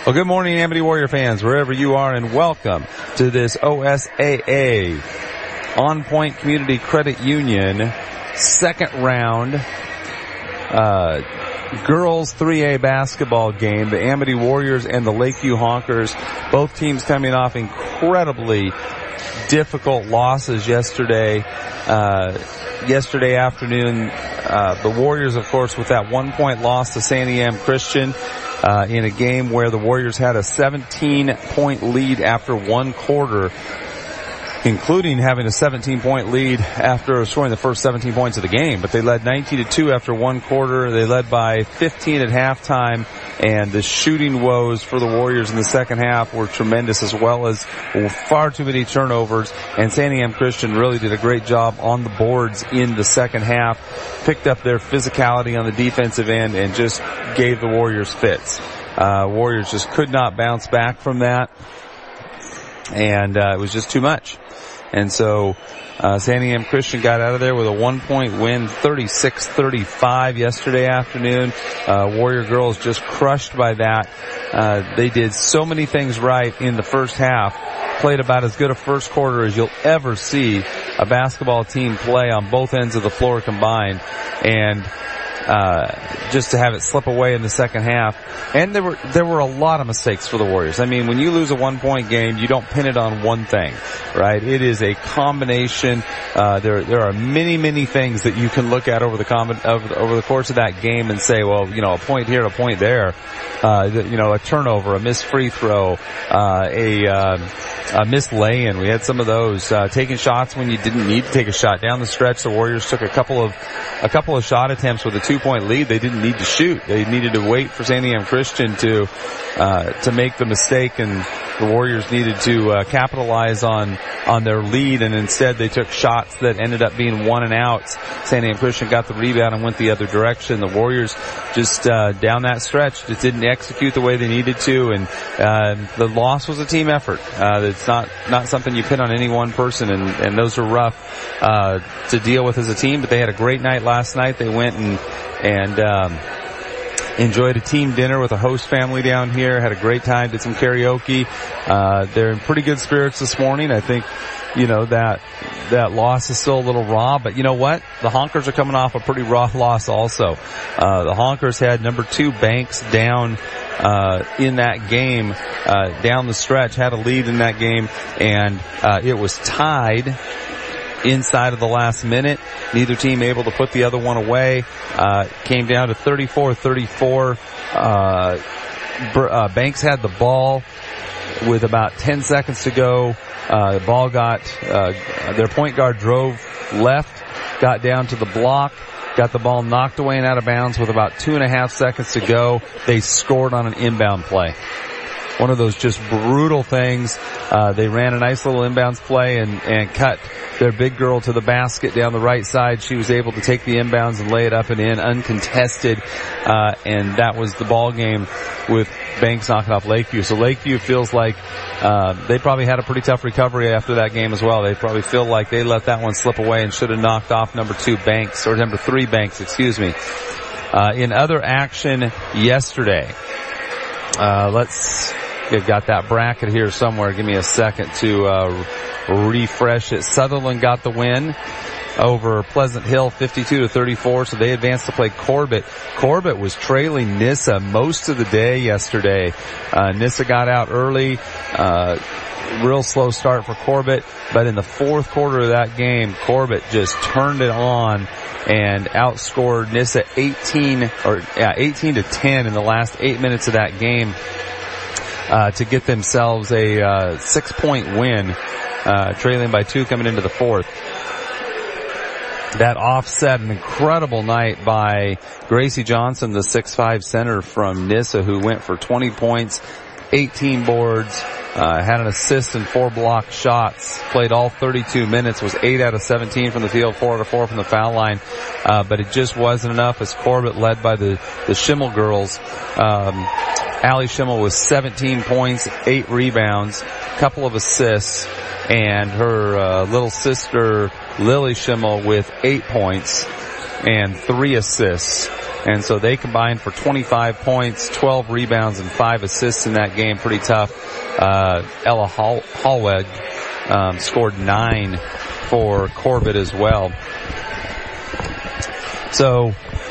Well, good morning, Amity Warrior fans, wherever you are, and welcome to this OSAA On Point Community Credit Union second round girls 3A basketball game. The Amity Warriors and the Lakeview Honkers, both teams coming off incredibly difficult losses yesterday. Yesterday afternoon, the Warriors, of course, with that 1-point loss to Santiam Christian, in a game where the Warriors had a 17-point lead after one quarter, including having a 17-point lead after scoring the first 17 points of the game. But they led 19-2 after one quarter. They led by 15 at halftime, and the shooting woes for the Warriors in the second half were tremendous, as well as far too many turnovers. And Santiam Christian really did a great job on the boards in the second half, picked up their physicality on the defensive end, and just gave the Warriors fits. Warriors just could not bounce back from that, and it was just too much. And so Santiam Christian got out of there with a 1-point win, 36-35 yesterday afternoon. Warrior girls just crushed by that. They did so many things right in the first half, played about as good a first quarter as you'll ever see a basketball team play on both ends of the floor combined. And just to have it slip away in the second half. And there were a lot of mistakes for the Warriors. I mean, when you lose a 1-point game, you don't pin it on one thing, right? It is a combination. There are many things that you can look at over the course of that game and say, well, you know, a point here, a point there, a turnover, a missed free throw, a missed lay-in. We had some of those, taking shots when you didn't need to take a shot. Down the stretch, the Warriors took a couple of shot attempts with a 2-point lead. They didn't need to shoot. They needed to wait for Santiam Christian to make the mistake, and the Warriors needed to capitalize on their lead, and instead they took shots that ended up being 1 and outs. Santiam Christian got the rebound and went the other direction. The Warriors just down that stretch just didn't execute the way they needed to, and the loss was a team effort. It's not something you pin on any one person, and those are rough to deal with as a team, but they had a great night last night. They went and enjoyed a team dinner with a host family down here, had a great time, did some karaoke. They're in pretty good spirits this morning. I think, you know, that loss is still a little raw, but you know what? The Honkers are coming off a pretty raw loss also. The Honkers had number 2 Banks down in that game, down the stretch, had a lead in that game, and it was tied inside of the last minute. Neither team able to put the other one away. Came down to 34-34. Banks had the ball with about 10 seconds to go. The ball got, their point guard drove left, got down to the block, got the ball knocked away and out of bounds with about 2.5 seconds to go. They scored on an inbound play. One of those just brutal things. They ran a nice little inbounds play and cut their big girl to the basket down the right side. She was able to take the inbounds and lay it up and in uncontested. And that was the ball game with Banks knocking off Lakeview. So Lakeview feels like they probably had a pretty tough recovery after that game as well. They probably feel like they let that one slip away and should have knocked off number 3 Banks, excuse me. In other action yesterday, I've got that bracket here somewhere. Give me a second to refresh it. Sutherland got the win over Pleasant Hill 52-34, so they advanced to play Corbett. Corbett was trailing Nissa most of the day yesterday. Nissa got out early. Real slow start for Corbett, but in the fourth quarter of that game, Corbett just turned it on and outscored Nissa 18-10 in the last 8 minutes of that game to get themselves a 6-point win, trailing by 2 coming into the fourth. That offset an incredible night by Gracie Johnson, the 6'5" center from Nissa, who went for 20 points, 18 boards, had an assist and 4 blocked shots, played all 32 minutes, was 8 out of 17 from the field, 4 out of 4 from the foul line, but it just wasn't enough as Corbett led by the Schimmel girls. Allie Schimmel was 17 points, 8 rebounds, couple of assists, and her little sister Lily Schimmel with 8 points and 3 assists. And so they combined for 25 points, 12 rebounds, and 5 assists in that game. Pretty tough. Ella Hallweg scored 9 for Corbett as well. So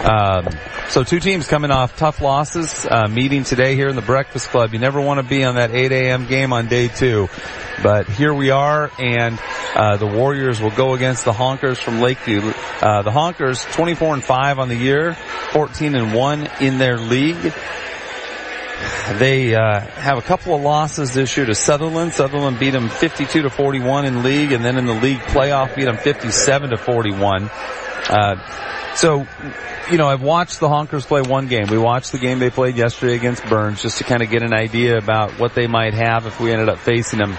two teams coming off tough losses, meeting today here in the Breakfast Club. You never want to be on that 8 a.m. game on day 2. But here we are, and the Warriors will go against the Honkers from Lakeview. The Honkers, 24-5 on the year, 14-1 in their league. They have a couple of losses this year to Sutherland. Sutherland beat them 52-41 in league, and then in the league playoff beat them 57-41. So, you know, I've watched the Honkers play one game. We watched the game they played yesterday against Burns just to kind of get an idea about what they might have if we ended up facing them.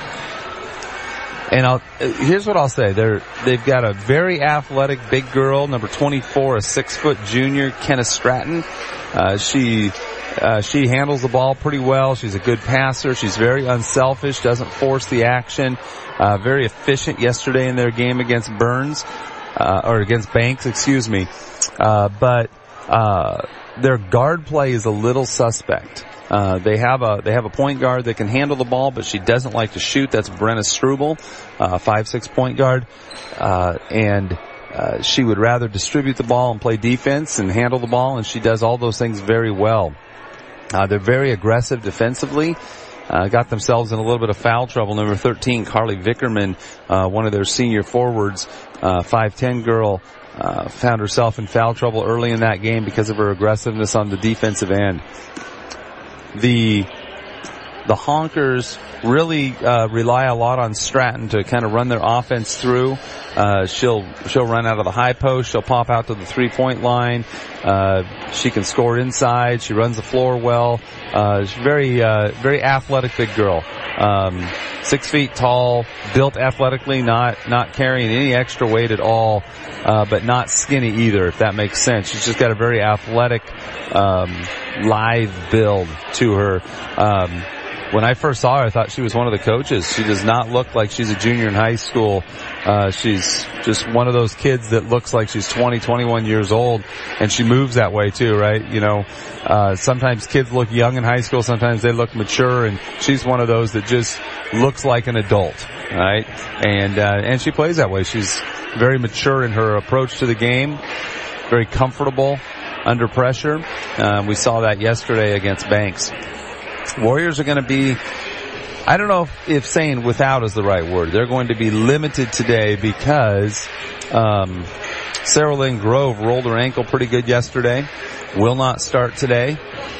And here's what I'll say. They've got a very athletic big girl, number 24, a 6-foot junior, Kenna Stratton. She handles the ball pretty well. She's a good passer. She's very unselfish, doesn't force the action. Very efficient yesterday in their game against Burns, or against Banks, excuse me. But their guard play is a little suspect. They have a point guard that can handle the ball, but she doesn't like to shoot. That's Brenna Struble, 5'6" point guard. And she would rather distribute the ball and play defense and handle the ball, and she does all those things very well. They're very aggressive defensively. Got themselves in a little bit of foul trouble. Number 13, Carly Vickerman, one of their senior forwards, 5'10" girl, found herself in foul trouble early in that game because of her aggressiveness on the defensive end. The Honkers really rely a lot on Stratton to kind of run their offense through. She'll run out of the high post. She'll pop out to the 3-point line. She can score inside. She runs the floor well. She's very athletic big girl. 6 feet tall, built athletically, not carrying any extra weight at all, but not skinny either, if that makes sense. She's just got a very athletic, lithe build to her. When I first saw her, I thought she was one of the coaches. She does not look like she's a junior in high school. She's just one of those kids that looks like she's 20, 21 years old, and she moves that way too, right? You know, sometimes kids look young in high school, sometimes they look mature, and she's one of those that just looks like an adult, right? And she plays that way. She's very mature in her approach to the game, very comfortable under pressure. We saw that yesterday against Banks. Warriors are going to be, I don't know if saying without is the right word. They're going to be limited today because Sarah Lynn Grove rolled her ankle pretty good yesterday. Will not start today.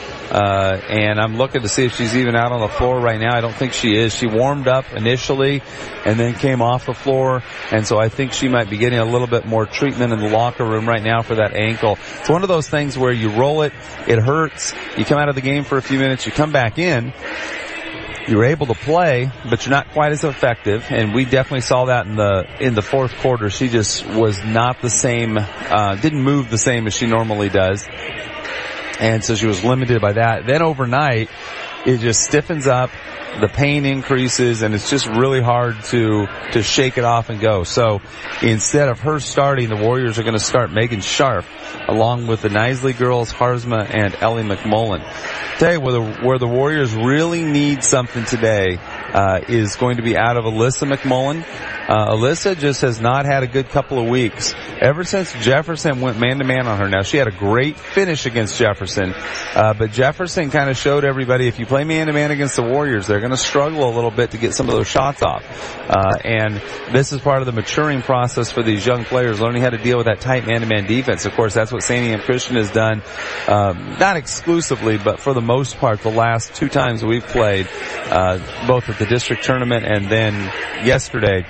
And I'm looking to see if she's even out on the floor right now. I don't think she is. She warmed up initially and then came off the floor. And so I think she might be getting a little bit more treatment in the locker room right now for that ankle. It's one of those things where you roll it, it hurts, you come out of the game for a few minutes, you come back in, you're able to play, but you're not quite as effective. And we definitely saw that in the fourth quarter. She just was not the same, didn't move the same as she normally does. And so she was limited by that. Then overnight, it just stiffens up, the pain increases, and it's just really hard to shake it off and go. So instead of her starting, the Warriors are going to start Megan Sharp, along with the Knisley girls, Harzma and Ellie McMullen. Tell you where the Warriors really need something today is going to be out of Alyssa McMullen. Alyssa just has not had a good couple of weeks. Ever since Jefferson went man-to-man on her. Now, she had a great finish against Jefferson, but Jefferson kind of showed everybody if you play man-to-man against the Warriors, they're going to struggle a little bit to get some of those shots off. And this is part of the maturing process for these young players, learning how to deal with that tight man-to-man defense. Of course, that's what Santiam Christian has done, not exclusively, but for the most part, the last 2 times we've played, both at the district tournament and then yesterday.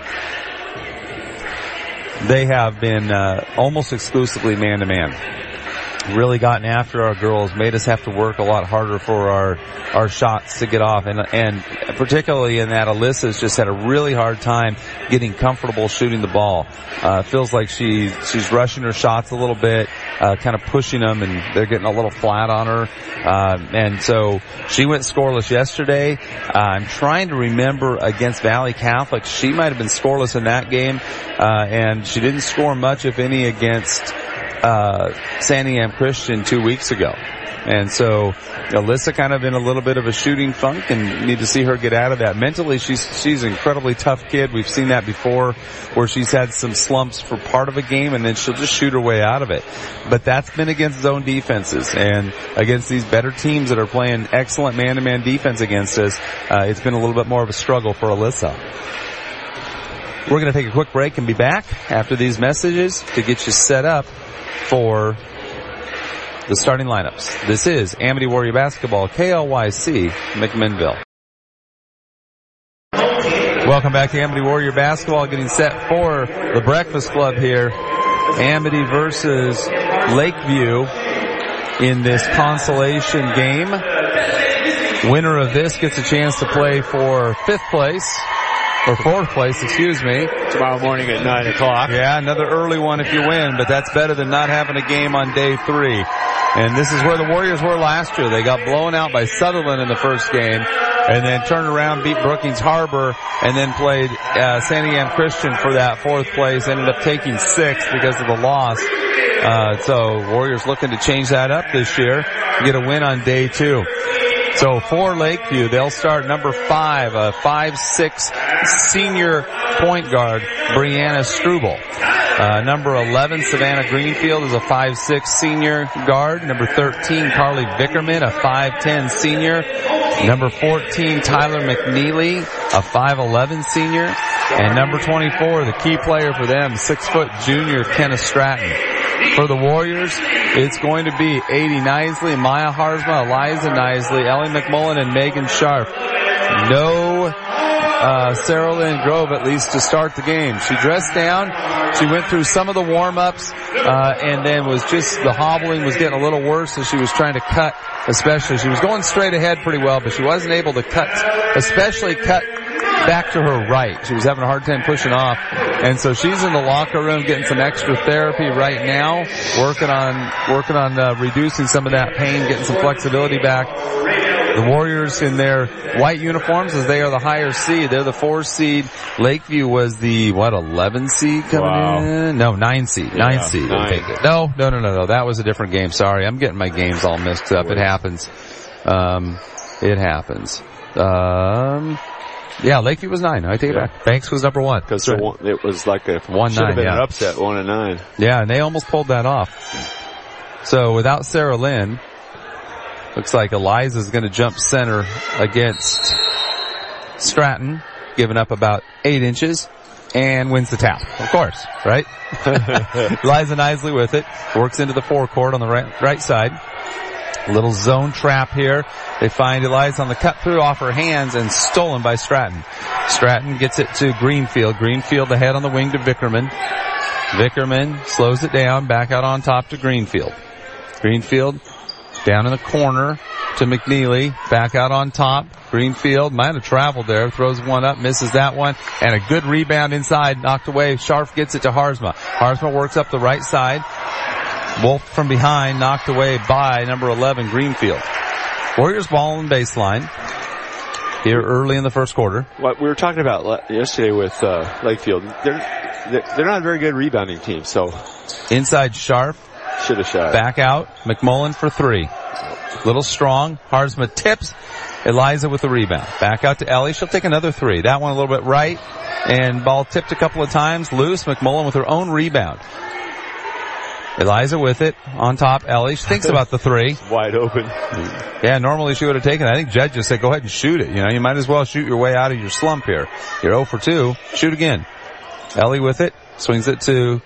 They have been almost exclusively man-to-man. Really gotten after our girls, made us have to work a lot harder for our shots to get off, and particularly in that Alyssa's just had a really hard time getting comfortable shooting the ball. Feels like she's rushing her shots a little bit, kind of pushing them, and they're getting a little flat on her. And so she went scoreless yesterday. I'm trying to remember against Valley Catholic, she might have been scoreless in that game, and she didn't score much, if any, against Santiam Christian 2 weeks ago. And so Alyssa kind of in a little bit of a shooting funk, and need to see her get out of that. Mentally, she's an incredibly tough kid. We've seen that before, where she's had some slumps for part of a game, and then she'll just shoot her way out of it. But that's been against zone defenses, and against these better teams that are playing excellent man-to-man defense against us. It's been a little bit more of a struggle for Alyssa. We're going to take a quick break and be back after these messages to get you set up for the starting lineups. This is Amity Warrior Basketball, KLYC, McMinnville. Welcome back to Amity Warrior Basketball, getting set for the Breakfast Club here. Amity versus Lakeview in this consolation game. Winner of this gets a chance to play for 5th place. Or 4th place, excuse me. Tomorrow morning at 9 o'clock. Yeah, another early one if you win, but that's better than not having a game on day 3. And this is where the Warriors were last year. They got blown out by Sutherland in the first game, and then turned around, beat Brookings Harbor, and then played Santiam Christian for that 4th place. Ended up taking 6th because of the loss. So Warriors looking to change that up this year, get a win on day 2. So for Lakeview, they'll start number 5, a 5'6" senior point guard, Brianna Struble. Number 11, Savannah Greenfield, is a 5'6" senior guard. Number 13, Carly Vickerman, a 5'10" senior. Number 14, Tyler McNeely, a 5'11" senior. And number 24, the key player for them, 6-foot junior, Kenneth Stratton. For the Warriors, it's going to be Adi Nisley, Maya Harzma, Eliza Nisley, Ellie McMullen, and Megan Sharp. No Sarah Lynn Grove, at least to start the game. She dressed down. She went through some of the warm-ups, and then was just, the hobbling was getting a little worse as she was trying to cut, especially. She was going straight ahead pretty well, but she wasn't able to cut, especially cut back to her right. She was having a hard time pushing off. And so she's in the locker room getting some extra therapy right now, working on reducing some of that pain, getting some flexibility back. The Warriors in their white uniforms, as they are the higher seed. They're the 4 seed. Lakeview was the, 11 seed coming in? No, 9 seed. 9 seed. 9. Okay, no. That was a different game. Sorry. I'm getting my games all mixed up. It happens. It happens. Yeah, Lakeview was 9. I take it back. Banks was number 1. Because it was like a 1-9. Should have been an upset, 1-9. Yeah, and they almost pulled that off. So without Sarah Lynn, looks like Eliza's going to jump center against Stratton, giving up about 8 inches, and wins the tap. Of course, right? Eliza Nisley with it, works into the forecourt on the right side. Little zone trap here. They find Eliza on the cut through off her hands and stolen by Stratton. Stratton gets it to Greenfield. Greenfield ahead on the wing to Vickerman. Vickerman slows it down, back out on top to Greenfield. Greenfield down in the corner to McNeely, back out on top. Greenfield might have traveled there, throws one up, misses that one, and a good rebound inside, knocked away. Scharf gets it to Harzma. Harzma works up the right side. Wolf from behind, knocked away by number 11, Greenfield. Warriors ball on baseline here early in the first quarter. What we were talking about yesterday with Lakefield, they're not a very good rebounding team, so. Inside Scharf. Should have shot. Back out, McMullen for 3. Little strong. Harzma tips. Eliza with the rebound. Back out to Ellie. She'll take another 3. That one a little bit right. And ball tipped a couple of times. Loose. McMullen with her own rebound. Eliza with it. On top, Ellie. She thinks about the 3. Wide open. Yeah, normally she would have taken it. I think Jed just said, go ahead and shoot it. You know, you might as well shoot your way out of your slump here. You're 0 for 2. Shoot again. Ellie with it. Swings it to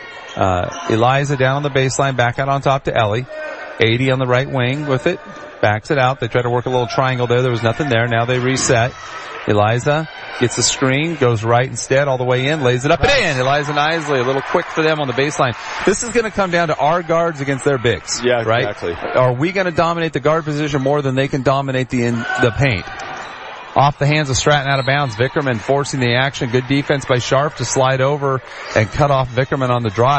Eliza down on the baseline. Back out on top to Ellie. 80 on the right wing with it. Backs it out. They try to work a little triangle there. There was nothing there. Now they reset. Eliza gets the screen, goes right instead all the way in, lays it up and in. Eliza Nisley, a little quick for them on the baseline. This is going to come down to our guards against their bigs. Yeah, right? Exactly. Are we going to dominate the guard position more than they can dominate the paint? Off the hands of Stratton, out of bounds. Vickerman forcing the action. Good defense by Scharf to slide over and cut off Vickerman on the drive.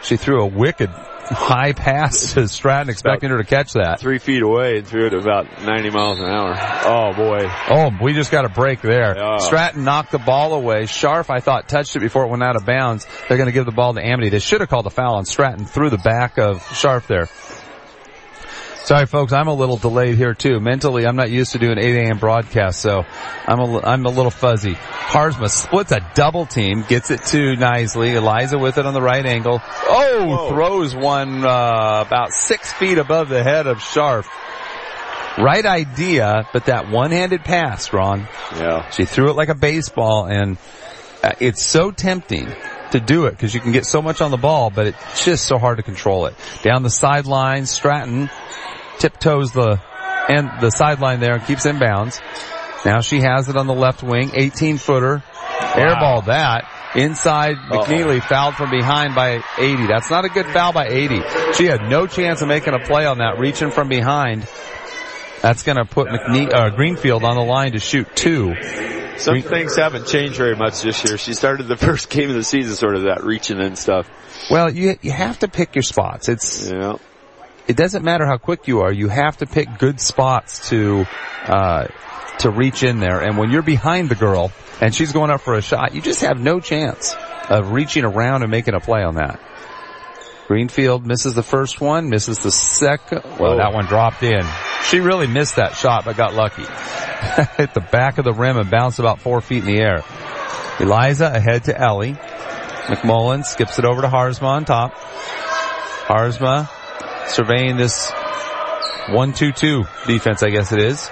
She threw a wicked high pass to Stratton, expecting her to catch that. 3 feet away and threw it about 90 miles an hour. Oh, boy. Oh, we just got a break there. Yeah. Stratton knocked the ball away. Scharf, I thought, touched it before it went out of bounds. They're going to give the ball to Amity. They should have called a foul on Stratton through the back of Scharf there. Sorry, folks, I'm a little delayed here, too. Mentally, I'm not used to doing 8 a.m. broadcasts, so I'm a little fuzzy. Harzma splits a double team, gets it to Knisely. Eliza with it on the right angle. Oh, whoa. Throws one about 6 feet above the head of Scharf. Right idea, but that one-handed pass, Ron. Yeah. She threw it like a baseball, and it's so tempting to do it because you can get so much on the ball, but it's just so hard to control it. Down the sideline, Stratton tiptoes the sideline there and keeps inbounds. Now she has it on the left wing, 18-footer. Wow. Airball that. Inside, McNeely fouled from behind by 80. That's not a good foul by 80. She had no chance of making a play on that, reaching from behind. That's going to put Greenfield on the line to shoot 2. Some things haven't changed very much this year. She started the first game of the season sort of that reaching and stuff. Well, you have to pick your spots. It doesn't matter how quick you are. You have to pick good spots to reach in there. And when you're behind the girl and she's going up for a shot, you just have no chance of reaching around and making a play on that. Greenfield misses the first one, misses the second. Well, that one dropped in. She really missed that shot, but got lucky. Hit the back of the rim and bounced about 4 feet in the air. Eliza ahead to Ellie. McMullen skips it over to Harzma on top. Harzma surveying this 1-2-2 defense, I guess it is.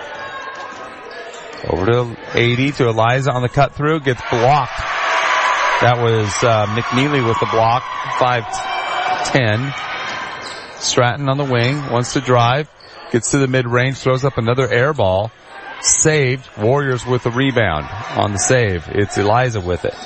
Over to 80 to Eliza on the cut through, gets blocked. That was McNeely with the block, 5-10. Stratton on the wing, wants to drive, gets to the mid-range, throws up another air ball. Saved. Warriors with the rebound on the save. It's Eliza with it.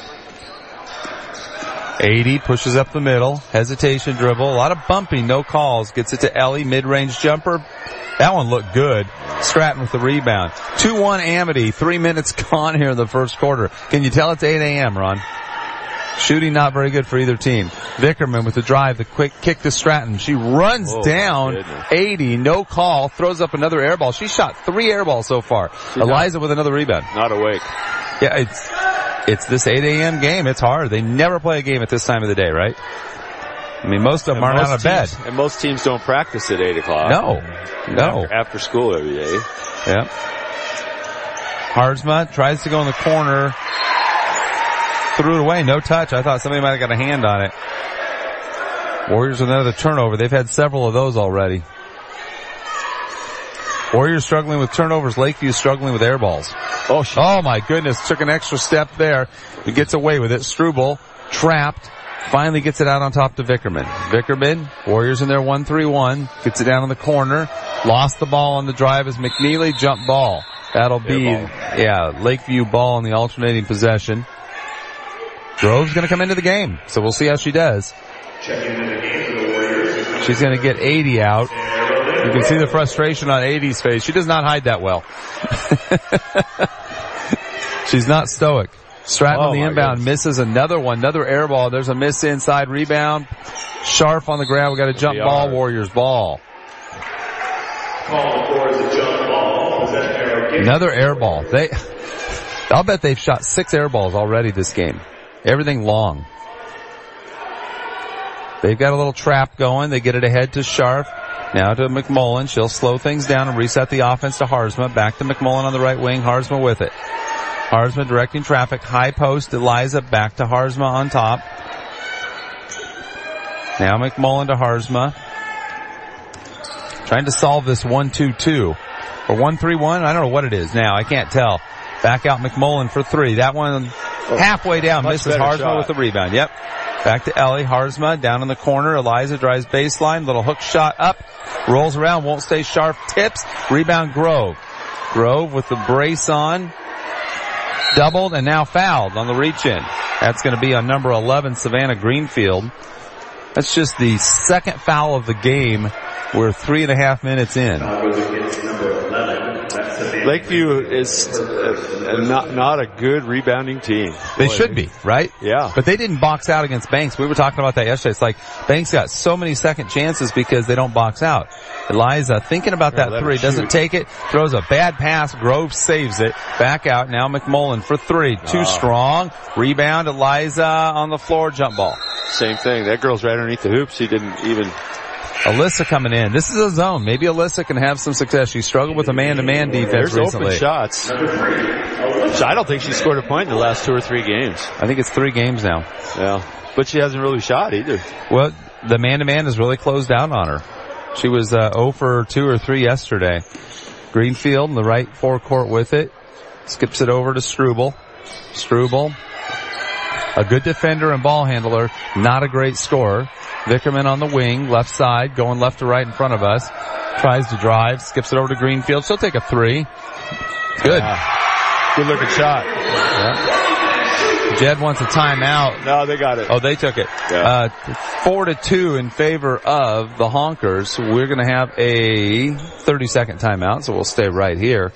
80 pushes up the middle. Hesitation dribble. A lot of bumping. No calls. Gets it to Ellie. Mid-range jumper. That one looked good. Stratton with the rebound. 2-1 Amity. 3 minutes gone here in the first quarter. Can you tell it's 8 a.m., Ron? Shooting not very good for either team. Vickerman with the drive, the quick kick to Stratton. She runs down 80, no call, throws up another air ball. She shot 3 air balls so far. Eliza with another rebound. Not awake. Yeah, it's this 8 a.m. game. It's hard. They never play a game at this time of the day, right? I mean, most of them aren't out of bed. And most teams don't practice at 8 o'clock. No. After school every day. Yeah. Harzma tries to go in the corner. Threw it away, no touch. I thought somebody might have got a hand on it. Warriors with another turnover. They've had several of those already. Warriors struggling with turnovers. Lakeview struggling with air balls. Oh my goodness. Took an extra step there. He gets away with it. Struble trapped. Finally gets it out on top to Vickerman. Vickerman, Warriors in their 1-3-1. Gets it down in the corner. Lost the ball on the drive as McNeely jump ball. That'll be, Lakeview ball in the alternating possession. Grove's going to come into the game, so we'll see how she does. She's going to get 80 out. You can see the frustration on 80's face. She does not hide that well. She's not stoic. Stratton on the inbound misses another one, another air ball. There's a miss inside rebound. Scharf on the ground. We got a jump ball, Warriors ball. Another air ball. I'll bet they've shot 6 air balls already this game. Everything long. They've got a little trap going. They get it ahead to Scharf. Now to McMullen. She'll slow things down and reset the offense to Harzma. Back to McMullen on the right wing. Harzma with it. Harzma directing traffic. High post. Eliza back to Harzma on top. Now McMullen to Harzma. Trying to solve this 1-2-2. Or 1-3-1. I don't know what it is now. I can't tell. Back out McMullen for 3. That one halfway down. Misses Harzma with the rebound. Yep. Back to Ellie. Harzma down in the corner. Eliza drives baseline. Little hook shot up. Rolls around. Won't stay sharp. Tips. Rebound Grove. Grove with the brace on. Doubled and now fouled on the reach-in. That's going to be on number 11, Savannah Greenfield. That's just the second foul of the game. We're 3.5 minutes in. Foul goes against number 11, Lakeview is not a good rebounding team. They should be, right? Yeah. But they didn't box out against Banks. We were talking about that yesterday. It's like Banks got so many second chances because they don't box out. Eliza thinking about that three, doesn't take it, throws a bad pass, Groves saves it, back out, now McMullen for three, too strong, rebound, Eliza on the floor, jump ball. Same thing, that girl's right underneath the hoop, she didn't even... Alyssa coming in. This is a zone. Maybe Alyssa can have some success. She struggled with a man-to-man defense recently. There's open shots. I don't think she scored a point in the last 2 or 3 games. I think it's 3 games now. Yeah. But she hasn't really shot either. Well, the man-to-man has really closed down on her. She was 0 for 2 or 3 yesterday. Greenfield in the right forecourt with it. Skips it over to Struble. Struble, a good defender and ball handler, not a great scorer. Vickerman on the wing, left side, going left to right in front of us. Tries to drive, skips it over to Greenfield. She'll take a 3. Good. Good looking shot. Yeah. Jed wants a timeout. No, they got it. Oh, they took it. Yeah. 4-2 in favor of the Honkers. We're going to have a 30-second timeout, so we'll stay right here.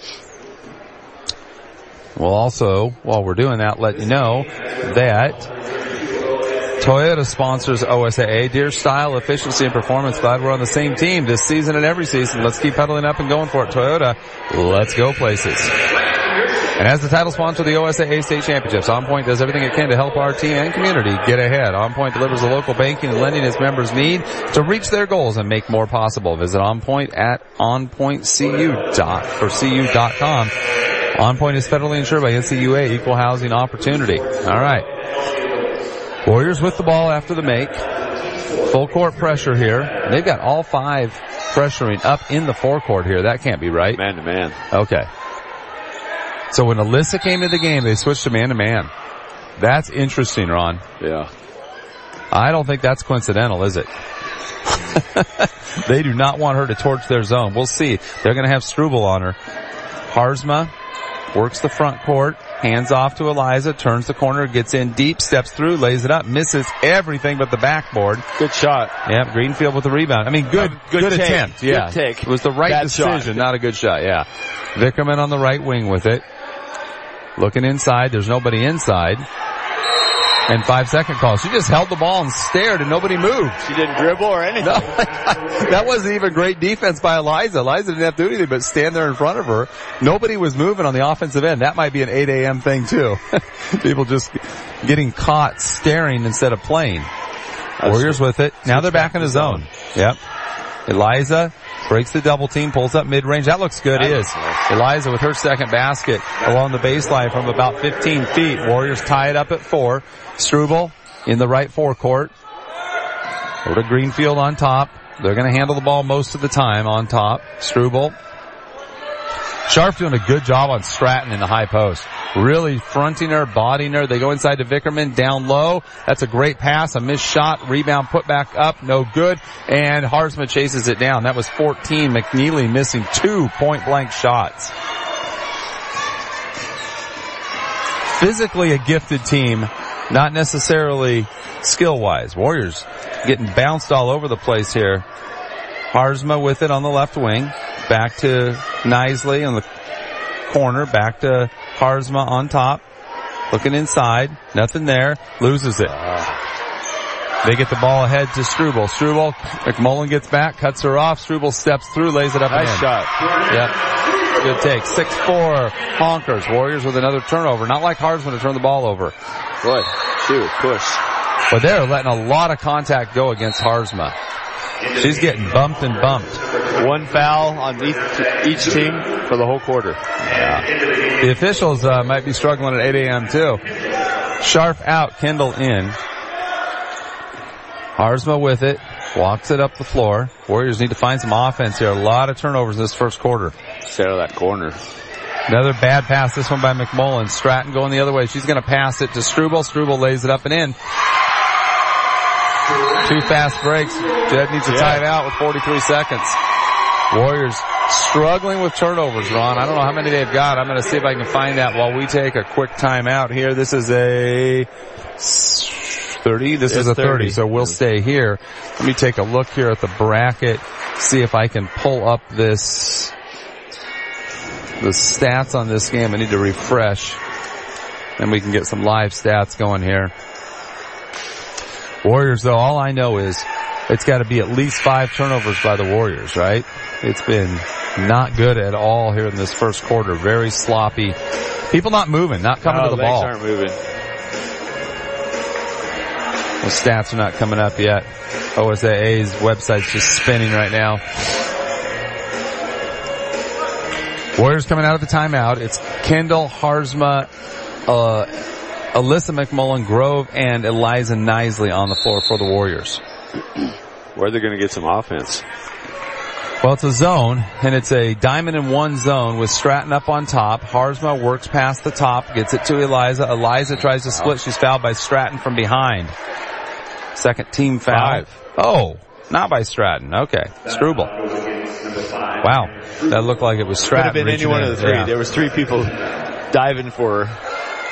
We'll also, while we're doing that, let you know that Toyota sponsors OSAA. Dear style, efficiency, and performance. Glad we're on the same team this season and every season. Let's keep pedaling up and going for it. Toyota, let's go places. And as the title sponsor of the OSAA State Championships, On Point does everything it can to help our team and community get ahead. On Point delivers the local banking and lending its members need to reach their goals and make more possible. Visit On Point at onpointcu.com. On Point is federally insured by NCUA, Equal Housing Opportunity. All right. Warriors with the ball after the make. Full court pressure here. They've got all 5 pressuring up in the forecourt here. That can't be right. Man to man. Okay. So when Alyssa came into the game, they switched to man to man. That's interesting, Ron. Yeah. I don't think that's coincidental, is it? They do not want her to torch their zone. We'll see. They're going to have Struble on her. Harzma works the front court. Hands off to Eliza, turns the corner, gets in deep, steps through, lays it up, misses everything but the backboard. Good shot. Yeah, Greenfield with the rebound. I mean, good attempt. Yeah. Good take. It was the right decision, not a good shot. Yeah. Vickerman on the right wing with it. Looking inside, there's nobody inside. And 5-second call. She just held the ball and stared and nobody moved. She didn't dribble or anything. No, that wasn't even great defense by Eliza. Eliza didn't have to do anything but stand there in front of her. Nobody was moving on the offensive end. That might be an 8 a.m. thing too. People just getting caught staring instead of playing. Warriors with it. Now they're back in the zone. Yep. Eliza breaks the double team, pulls up mid-range. That looks good. It is. Eliza with her second basket along the baseline from about 15 feet. Warriors tie it up at 4. Struble in the right forecourt. Over to Greenfield on top. They're going to handle the ball most of the time on top. Struble. Sharp doing a good job on Stratton in the high post. Really fronting her, bodying her. They go inside to Vickerman, down low. That's a great pass, a missed shot, rebound put back up, no good. And Harzma chases it down. That was 14. McNeely missing 2 point-blank shots. Physically a gifted team, not necessarily skill-wise. Warriors getting bounced all over the place here. Harzma with it on the left wing. Back to Nisley on the corner. Back to Harzma on top. Looking inside. Nothing there. Loses it. They get the ball ahead to Struble. Struble, McMullen gets back, cuts her off. Struble steps through, lays it up and in. Nice shot. Yep. Good take. 6-4 Honkers. Warriors with another turnover. Not like Harzma to turn the ball over. Boy, she was pushed. But they're letting a lot of contact go against Harzma. She's getting bumped and bumped. 1 foul on each team for the whole quarter. Yeah. The officials might be struggling at 8 a.m. too. Sharp out, Kendall in. Harzma with it. Walks it up the floor. Warriors need to find some offense here. A lot of turnovers this first quarter. Stay out of that corner. Another bad pass, this one by McMullen. Stratton going the other way. She's going to pass it to Struble. Struble lays it up and in. 2 fast breaks. Jed needs to tie it out with 43 seconds. Warriors struggling with turnovers, Ron. I don't know how many they've got. I'm going to see if I can find that while we take a quick timeout here. This is a 30. This is a 30, so we'll stay here. Let me take a look here at the bracket, see if I can pull up this the stats on this game. I need to refresh, and we can get some live stats going here. Warriors, though, all I know is it's got to be at least 5 turnovers by the Warriors, right? It's been not good at all here in this first quarter. Very sloppy. People not moving, not coming to the ball. Legs aren't moving. The stats are not coming up yet. OSAA's website's just spinning right now. Warriors coming out of the timeout. It's Kendall, Harzma, Alyssa McMullen, Grove, and Eliza Nisley on the floor for the Warriors. Where are they going to get some offense? Well, it's a zone, and it's a diamond in one zone with Stratton up on top. Harzma works past the top, gets it to Eliza. Eliza tries to split. She's fouled by Stratton from behind. Second team foul. 5. Oh, not by Stratton. Okay. Struble. Wow. That looked like it was Stratton. Could have been any one of the 3. Yeah. There was 3 people diving for her.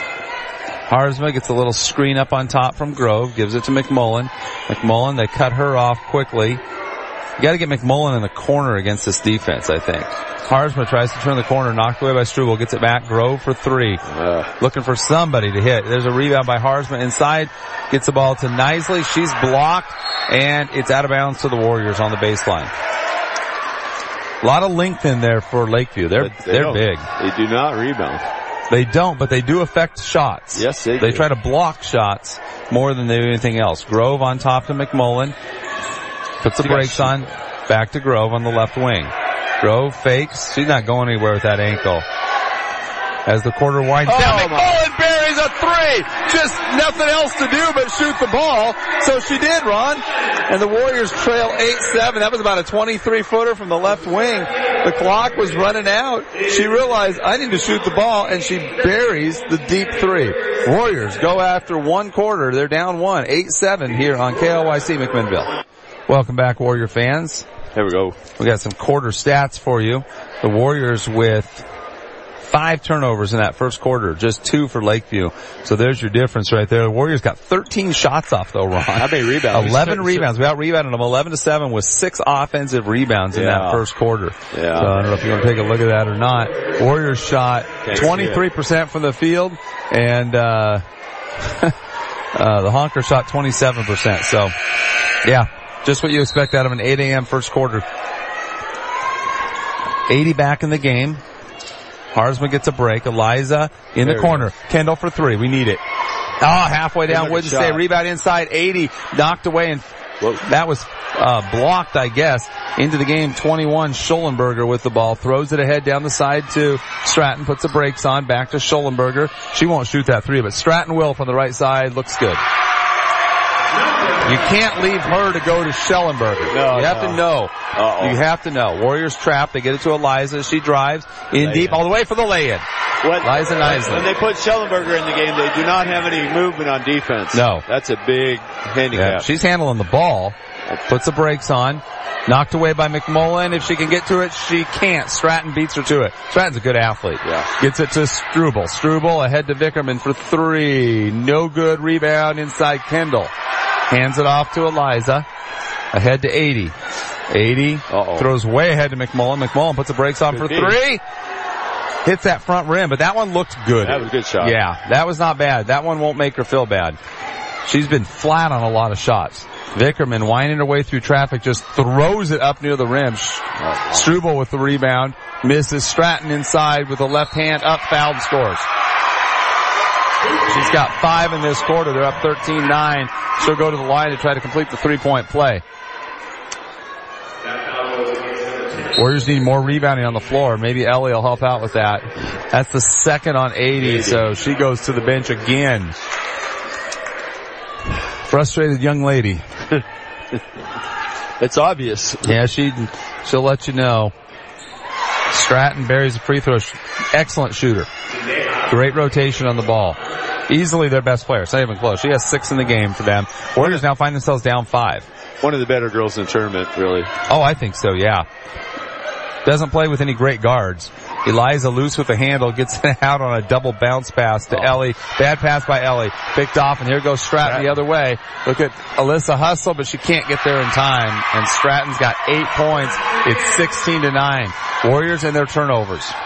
Harzma gets a little screen up on top from Grove, gives it to McMullen. McMullen, they cut her off quickly. You got to get McMullen in the corner against this defense, I think. Harzma tries to turn the corner, knocked away by Struble, gets it back. Grove for 3. Looking for somebody to hit. There's a rebound by Harzma inside, gets the ball to Nisley. She's blocked, and it's out of bounds to the Warriors on the baseline. A lot of length in there for Lakeview. They're big. They do not rebound. They don't, but they do affect shots. Yes, they do. They try to block shots more than they do anything else. Grove on top to McMullen. Puts the brakes on. Back to Grove on the left wing. Grove fakes. She's not going anywhere with that ankle. As the quarter winds down, McMullen buries a 3. Just nothing else to do but shoot the ball. So she did, Ron. And the Warriors trail 8-7. That was about a 23-footer from the left wing. The clock was running out. She realized, I need to shoot the ball, and she buries the deep 3. Warriors go after one quarter. They're down 1, 8-7 here on KLYC McMinnville. Welcome back, Warrior fans. There we go. We got some quarter stats for you. The Warriors with 5 turnovers in that first quarter, just 2 for Lakeview. So there's your difference right there. The Warriors got 13 shots off though, Ron. How many rebounds? 11 rebounds. We out-rebounded them 11-7 with 6 offensive rebounds in that first quarter. Yeah. So I don't know if you want to take a look at that or not. Warriors shot 23% from the field, and the Honkers shot 27%. So, yeah, just what you expect out of an 8 a.m. first quarter. 80 back in the game. Harzma gets a break. Eliza in the corner. Kendall for 3. We need it. Halfway down. Wouldn't stay. Rebound inside. 80 knocked away, and that was blocked, I guess. Into the game. 21. Schollenberger with the ball. Throws it ahead down the side to Stratton. Puts the brakes on. Back to Schollenberger. She won't shoot that 3, but Stratton will from the right side. Looks good. You can't leave her to go to Schellenberger. You have to know. You have to know. Warriors trap. They get it to Eliza. She drives in deep all the way for the lay-in. Eliza Nisley. When they put Schellenberger in the game, they do not have any movement on defense. No. That's a big handicap. Yeah, she's handling the ball. Puts the brakes on. Knocked away by McMullen. If she can get to it, she can't. Stratton beats her to it. Stratton's a good athlete. Yeah. Gets it to Struble. Struble ahead to Vickerman for 3. No good. Rebound inside Kendall. Hands it off to Eliza. Ahead to 80. 80 throws way ahead to McMullen. McMullen puts the brakes on for 3. Hits that front rim, but that one looked good. That was a good shot. Yeah, that was not bad. That one won't make her feel bad. She's been flat on a lot of shots. Vickerman winding her way through traffic, just throws it up near the rim. Struble with the rebound. Misses. Stratton inside with the left hand up, fouled, and scores. She's got 5 in this quarter. They're up 13-9. She'll go to the line to try to complete the 3-point play. Warriors need more rebounding on the floor. Maybe Ellie will help out with that. That's the second on 80, so she goes to the bench again. Frustrated young lady. It's obvious. Yeah, she'll let you know. Stratton buries a free throw. Excellent shooter. Great rotation on the ball. Easily their best player. It's not even close. She has 6 in the game for them. Warriors now find themselves down 5. One of the better girls in the tournament, really. Oh, I think so, yeah. Doesn't play with any great guards. Eliza loose with the handle, gets it out on a double bounce pass to Ellie. Bad pass by Ellie. Picked off, and here goes Stratton the other way. Look at Alyssa hustle, but she can't get there in time. And Stratton's got 8 points. It's 16-9. Warriors and their turnovers.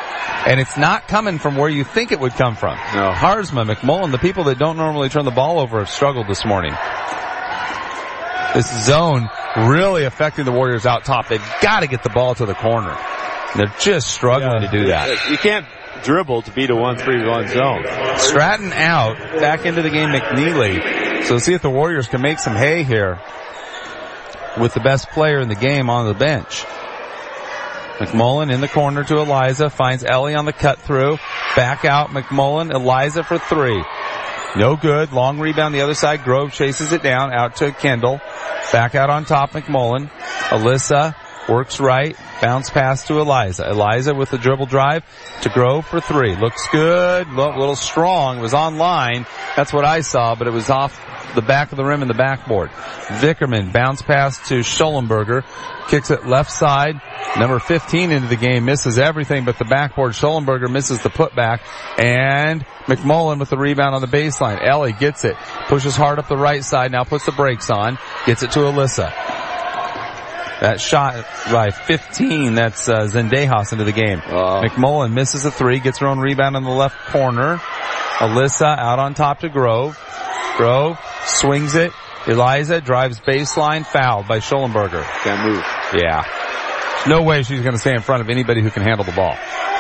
And it's not coming from where you think it would come from. No. Harzma, McMullen, the people that don't normally turn the ball over have struggled this morning. This zone really affecting the Warriors out top. They've got to get the ball to the corner. They're just struggling to do that. You can't dribble to beat a 1-3-1 zone. Stratton out. Back into the game, McNeely. So see if the Warriors can make some hay here with the best player in the game on the bench. McMullen in the corner to Eliza. Finds Ellie on the cut through. Back out McMullen. Eliza for three. No good. Long rebound the other side. Grove chases it down. Out to Kendall. Back out on top McMullen. Alyssa works right. Bounce pass to Eliza. Eliza with the dribble drive to Grove for three. Looks good. A little strong. It was on line. That's what I saw, but it was off the back of the rim and the backboard. Vickerman bounce pass to Schollenberger. Kicks it left side. Number 15 into the game misses everything but the backboard. Schollenberger misses the putback. And McMullen with the rebound on the baseline. Ellie gets it. Pushes hard up the right side. Now puts the brakes on. Gets it to Alyssa. That shot by 15. That's Zendejas into the game. McMullen misses a three. Gets her own rebound in the left corner. Alyssa out on top to Grove. Grove swings it. Eliza drives baseline, fouled by Schollenberger. Can't move. Yeah. No way she's going to stay in front of anybody who can handle the ball.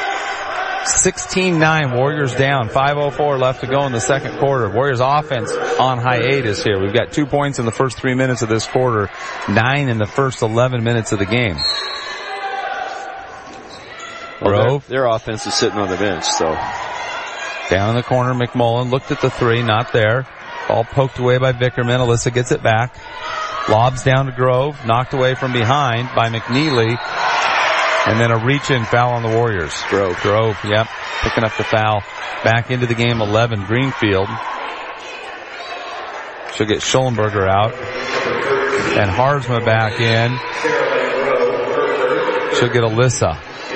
16-9, Warriors down. 5:04 left to go in the second quarter. Warriors offense on hiatus here. We've got 2 points in the first 3 minutes of this quarter, 9 in the first 11 minutes of the game. Grove. Their offense is sitting on the bench, so. Down in the corner, McMullen looked at the three, not there. Ball poked away by Vickerman. Alyssa gets it back. Lobs down to Grove. Knocked away from behind by McNeely. And then a reach-in foul on the Warriors. Grove, yep. Picking up the foul. Back into the game, 11, Greenfield. She'll get Schollenberger out. And Harzma back in. She'll get Alyssa.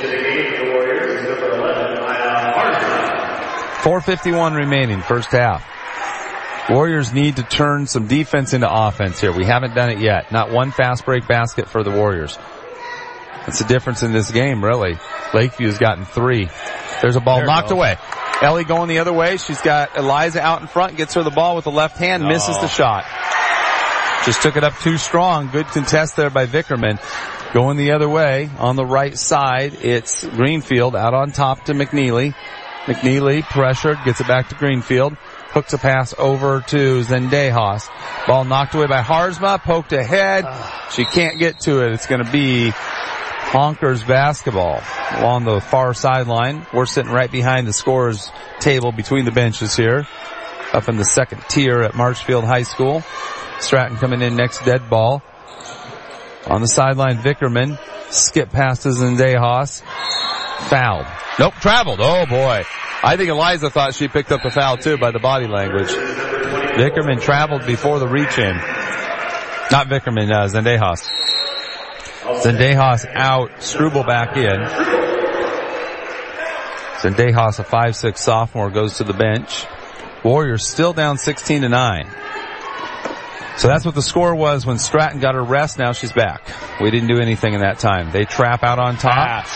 4:51 remaining, first half. Warriors need to turn some defense into offense here. We haven't done it yet. Not one fast break basket for the Warriors. That's the difference in this game, really. Lakeview's gotten 3. There's a ball knocked away. Ellie going the other way. She's got Eliza out in front, gets her the ball with the left hand, misses the shot. Just took it up too strong. Good contest there by Vickerman. Going the other way on the right side, it's Greenfield out on top to McNeely. McNeely pressured, gets it back to Greenfield. Hooks a pass over to Zendejas. Ball knocked away by Harzma, poked ahead. She can't get to it. It's going to be Honkers basketball along the far sideline. We're sitting right behind the scorers table between the benches here, up in the second tier at Marshfield High School. Stratton coming in next, dead ball. On the sideline, Vickerman. Skip past to Zendejas. Fouled. Nope, traveled. Oh boy. I think Eliza thought she picked up the foul too by the body language. Vickerman traveled before the reach-in. Not Vickerman, Zendejas. Zendejas out, Struble back in. Zendejas, a 5'6" sophomore, goes to the bench. Warriors still down 16-9. So that's what the score was when Stratton got her rest. Now she's back. We didn't do anything in that time. They trap out on top.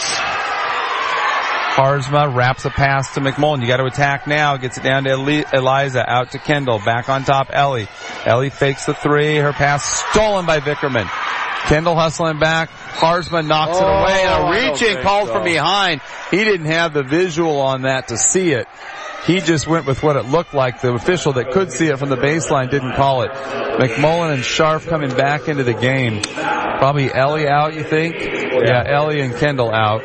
Harzma wraps a pass to McMullen. You got to attack now. Gets it down to Eliza. Out to Kendall. Back on top, Ellie. Ellie fakes the three. Her pass stolen by Vickerman. Kendall hustling back. Harzma knocks it away. And a reach-in called from behind. He didn't have the visual on that to see it. He just went with what it looked like. The official that could see it from the baseline didn't call it. McMullen and Scharf coming back into the game. Probably Ellie out, you think? Yeah, Ellie and Kendall out.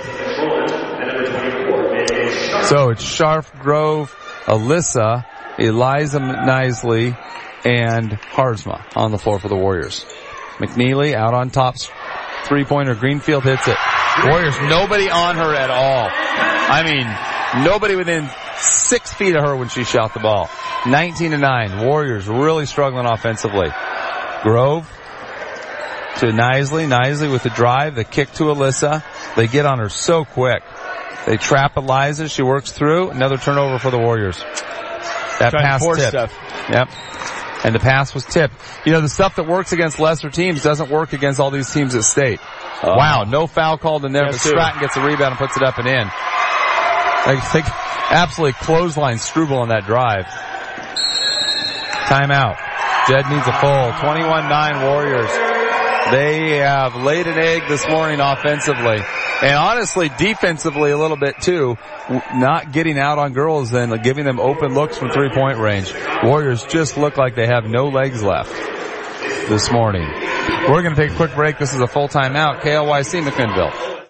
So it's Scharf, Grove, Alyssa, Eliza Knisley, and Harzma on the floor for the Warriors. McNeely out on top. Three-pointer. Greenfield hits it. Warriors, nobody on her at all. I mean, nobody within 6 feet of her when she shot the ball. 19-9. Warriors really struggling offensively. Grove to Knisley. Knisley with the drive. The kick to Alyssa. They get on her so quick. They trap Eliza. She works through. Another turnover for the Warriors. That pass tipped. Yep. And the pass was tipped. You know, the stuff that works against lesser teams doesn't work against all these teams at state. Wow, no foul called in there, but Stratton gets a rebound and puts it up and in. I think absolutely clothesline Struble on that drive. Timeout. Jed needs a full. 21-9 Warriors. They have laid an egg this morning offensively. And honestly, defensively a little bit too. Not getting out on girls and giving them open looks from 3-point range. Warriors just look like they have no legs left this morning. We're going to take a quick break. This is a full timeout. KLYC McMinnville.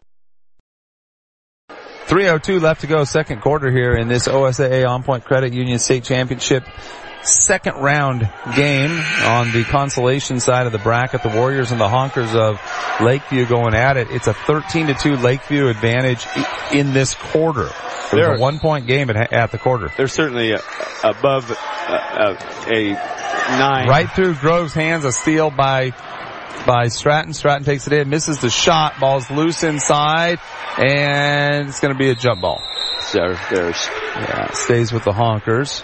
3:02 left to go, second quarter here in this OSAA On Point Credit Union State Championship second round game on the consolation side of the bracket. The Warriors and the Honkers of Lakeview going at it. It's a 13-2 Lakeview advantage in this quarter. It was a 1-point game at the quarter. They're certainly above a 9. Right through Grove's hands, a steal by Stratton. Stratton takes it in, misses the shot, ball's loose inside, and it's going to be a jump ball. Stays with the Honkers.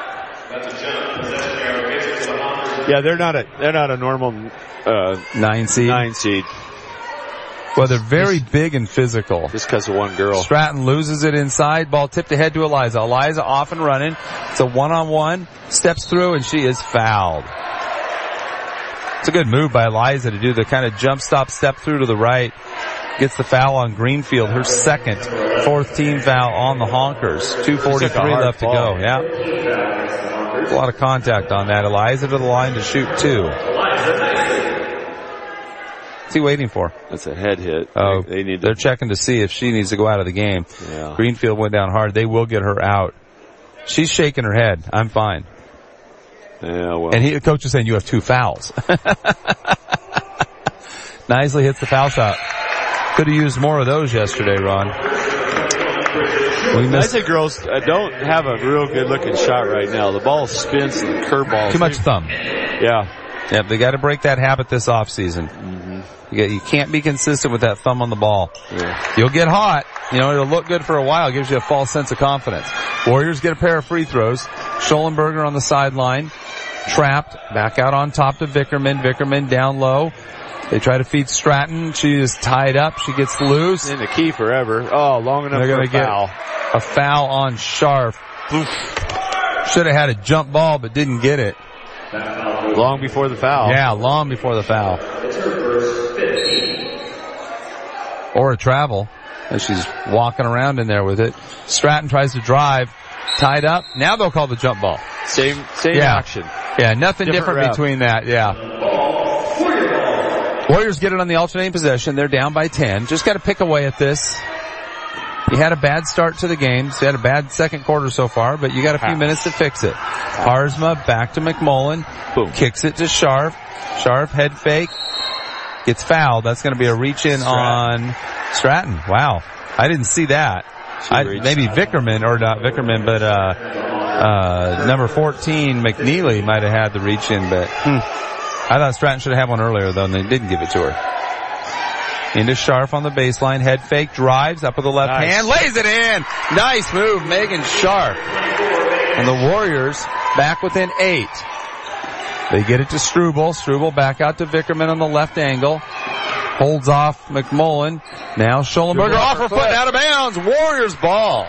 Yeah, they're not a normal 9 seed. 9 seed. Well, they're very big and physical. Just because of one girl. Stratton loses it inside. Ball tipped ahead to Eliza. Eliza off and running. It's a one-on-one. Steps through and she is fouled. It's a good move by Eliza to do the kind of jump stop step through to the right. Gets the foul on Greenfield, her second, fourth team foul on the Honkers. 2:43 left to go. Yeah. A lot of contact on that. Eliza to the line to shoot 2. What's he waiting for? That's a head hit. Oh, they're checking to see if she needs to go out of the game. Yeah. Greenfield went down hard. They will get her out. She's shaking her head. I'm fine. Yeah, well. And the coach is saying you have 2 fouls. Nisley hits the foul shot. Could have used more of those yesterday, Ron. I think girls don't have a real good looking shot right now. The ball spins and the curve ball. Too much thumb. Yeah. Yep, they got to break that habit this offseason. Mm-hmm. You can't be consistent with that thumb on the ball. Yeah. You'll get hot. It'll look good for a while. It gives you a false sense of confidence. Warriors get a pair of free throws. Schollenberger on the sideline. Trapped. Back out on top to Vickerman. Vickerman down low. They try to feed Stratton. She is tied up. She gets loose. In the key forever. Oh, long enough for a foul. Get a foul on Scharf. Should have had a jump ball, but didn't get it. Long before the foul. Yeah, long before the foul. Or a travel, as she's walking around in there with it. Stratton tries to drive. Tied up. Now they'll call the jump ball. Same action. Yeah, nothing different between that. Yeah. Warriors get it on the alternating possession. They're down by 10. Just got to pick away at this. You had a bad start to the game. So you had a bad second quarter so far, but you got a few minutes to fix it. Harzma back to McMullen. Boom. Kicks it to Scharf. Scharf head fake. Gets fouled. That's going to be a reach in on Stratton. Wow. I didn't see that. Maybe Vickerman, or not Vickerman, but number 14, McNeely might have had the reach in, but I thought Stratton should have had one earlier, though, and they didn't give it to her. Into Scharf on the baseline. Head fake. Drives up with the left hand. Lays it in. Nice move, Megan Scharf. And the Warriors back within 8. They get it to Struble. Struble back out to Vickerman on the left angle. Holds off McMullen. Now Schollenberger off her foot and out of bounds. Warriors ball.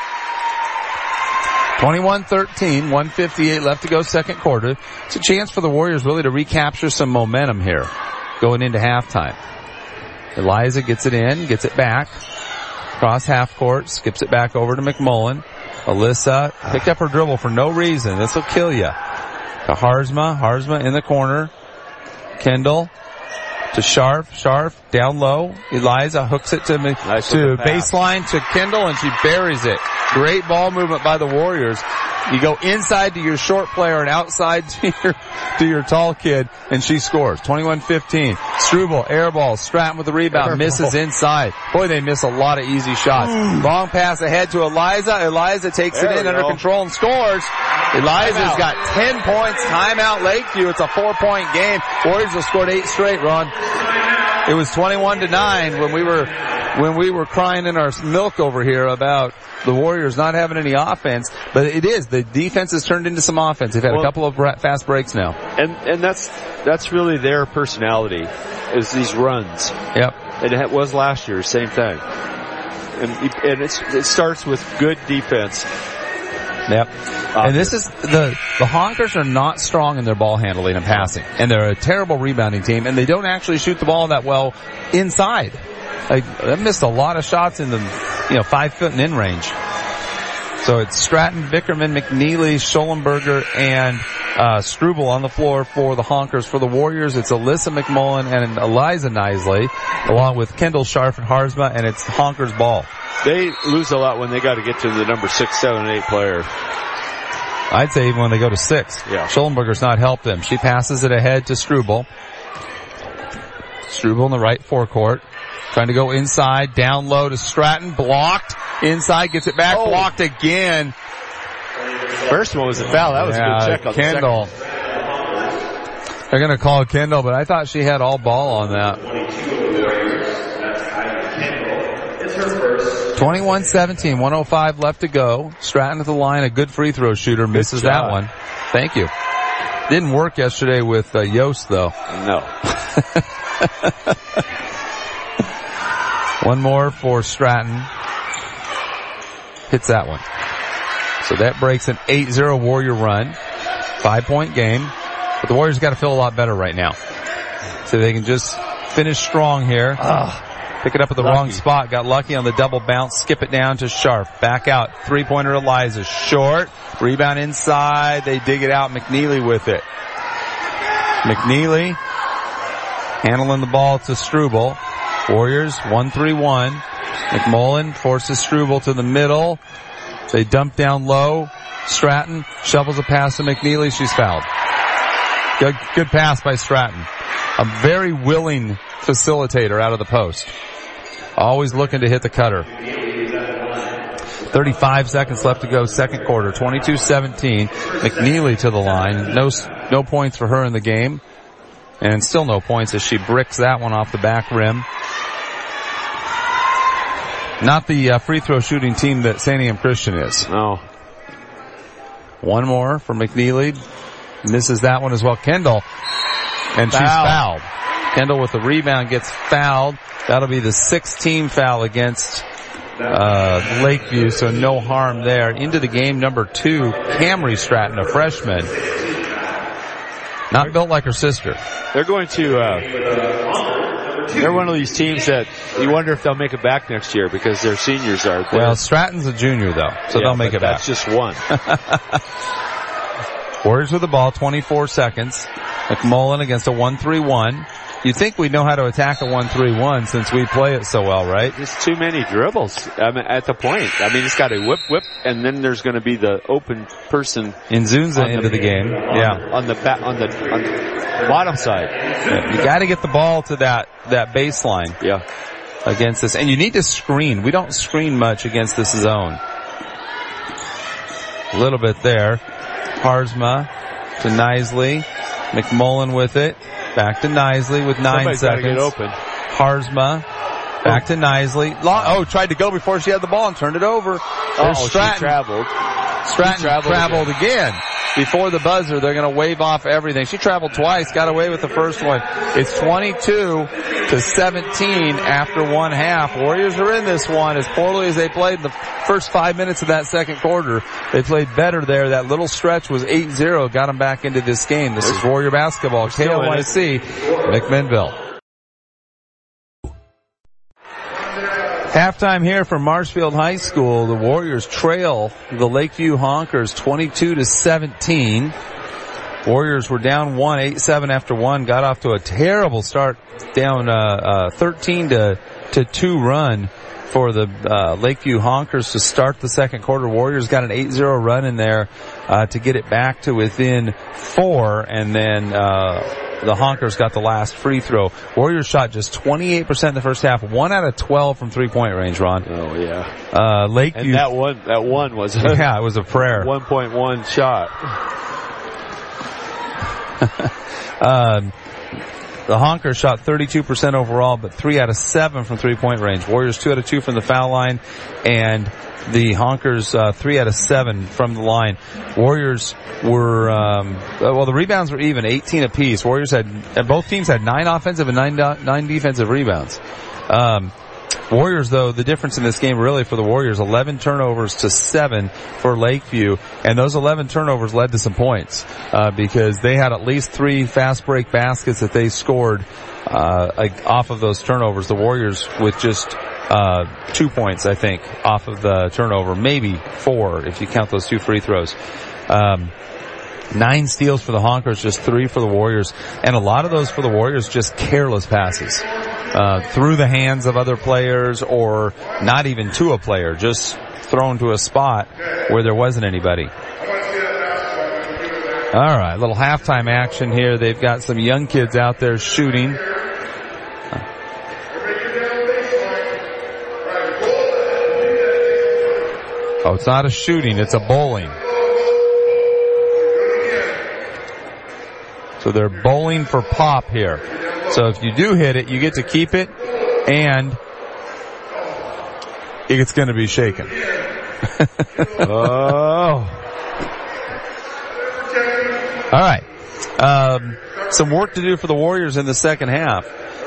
21-13, 1:58 left to go, second quarter. It's a chance for the Warriors really to recapture some momentum here going into halftime. Eliza gets it in, gets it back. Cross half court, skips it back over to McMullen. Alyssa picked up her dribble for no reason. This will kill you. To Harzma. Harzma in the corner. Kendall to Scharf. Scharf down low. Eliza hooks it to baseline to Kendall, and she buries it. Great ball movement by the Warriors. You go inside to your short player and outside to your tall kid, and she scores. 21-15. Struble, air ball. Stratton with the rebound. Misses inside. Boy, they miss a lot of easy shots. Long pass ahead to Eliza. Eliza takes it in under control and scores. Eliza's got 10 points. Timeout Lakeview. It's a 4-point game. Warriors have scored 8 straight, Ron. It was 21-9 when we were crying in our milk over here about the Warriors not having any offense, but it is. The defense has turned into some offense. They've had a couple of fast breaks now. And that's really their personality, is these runs. Yep. It was last year, same thing. And it starts with good defense. Yep. And this is the Honkers are not strong in their ball handling and passing, and they're a terrible rebounding team, and they don't actually shoot the ball that well inside. They missed a lot of shots in the 5 foot and in range. So it's Stratton, Vickerman, McNeely, Schollenberger, and Struble on the floor for the Honkers. For the Warriors, it's Alyssa McMullen and Eliza Nisley, along with Kendall Scharf and Harzma, and it's Honkers ball. They lose a lot when they got to get to the number 6, 7, and 8 player. I'd say even when they go to 6. Yeah. Schollenberger's not helped them. She passes it ahead to Struble. Struble in the right forecourt. Trying to go inside, down low to Stratton, blocked. Inside, gets it back, blocked again. First one was a foul. That was a good check on Kendall. the second. They're going to call Kendall, but I thought she had all ball on that. 21-17, 1:05 left to go. Stratton at the line, a good free throw shooter, misses that one. Thank you. Didn't work yesterday with Yost, though. No. One more for Stratton. Hits that one. So that breaks an 8-0 Warrior run. 5-point game. But the Warriors got to feel a lot better right now. So they can just finish strong here. Pick it up at the wrong spot. Got lucky on the double bounce. Skip it down to Scharf. Back out. Three-pointer Eliza. Short. Rebound inside. They dig it out. McNeely with it. McNeely handling the ball to Struble. Warriors 1-3-1. McMullen forces Struble to the middle. They dump down low. Stratton shovels a pass to McNeely. She's fouled. Good pass by Stratton. A very willing facilitator out of the post. Always looking to hit the cutter. 35 seconds left to go, second quarter. 22-17. McNeely to the line. No points for her in the game. And still no points as she bricks that one off the back rim. Not the free throw shooting team that Santiam Christian is. No. One more for McNeely. Misses that one as well. Kendall. And she's fouled. Kendall with the rebound gets fouled. That'll be the 6th team foul against Lakeview, so no harm there. Into the game, number 2, Camry Stratton, a freshman. Not built like her sister. They're going to, they're one of these teams that you wonder if they'll make it back next year because their seniors are there. Well, Stratton's a junior though, so they'll make it back. That's just one. Warriors with the ball, 24 seconds. McMullen against a 1-3-1. You'd think we'd know how to attack a 1-3-1 since we play it so well, right? Just too many dribbles at the point. I mean, it's got a whip, and then there's going to be the open person. Nzunza into the game. On the bottom side. Yeah, you got to get the ball to that baseline. Yeah. Against this. And you need to screen. We don't screen much against this zone. A little bit there. Harzma to Nisley. McMullen with it. Back to Nisley with 9 seconds. Gotta get open. Harzma. Back to Nisley. Tried to go before she had the ball and turned it over. There's Stratton. She traveled. Stratton traveled again. Before the buzzer, they're going to wave off everything. She traveled twice, got away with the first one. It's 22-17 after one half. Warriors are in this one as poorly as they played the first 5 minutes of that second quarter. They played better there. That little stretch was 8-0, got them back into this game. This is Warrior basketball, KLYC, McMinnville. Halftime here for Marshfield High School. The Warriors trail the Lakeview Honkers 22-17. Warriors were down 8-7 after one. Got off to a terrible start, down 13-2 run for the Lakeview Honkers to start the second quarter. Warriors got an 8-0 run in there to get it back to within 4, and then the Honkers got the last free throw. Warriors shot just 28% in the first half, 1 out of 12 from 3-point range, Ron. Oh yeah. Lakeview. And that one was it was a prayer. 1.1 shot. The Honkers shot 32% overall, but 3 out of 7 from 3-point range. Warriors 2 out of 2 from the foul line, and the Honkers 3 out of 7 from the line. Warriors were the rebounds were even, 18 apiece. Warriors both teams had 9 offensive and 9 defensive rebounds. Warriors, though, the difference in this game really for the Warriors, 11 turnovers to 7 for Lakeview. And those 11 turnovers led to some points, because they had at least 3 fast break baskets that they scored, off of those turnovers. The Warriors with just 2 points, I think, off of the turnover. Maybe 4 if you count those 2 free throws. 9 steals for the Honkers, just 3 for the Warriors. And a lot of those for the Warriors, just careless passes. Through the hands of other players, or not even to a player, just thrown to a spot where there wasn't anybody. All right, little halftime action here. They've got some young kids out there shooting. Oh, it's not a shooting, it's a bowling. So they're bowling for pop here. So if you do hit it, you get to keep it, and it's going to be shaken. Oh. All right. Some work to do for the Warriors in the second half.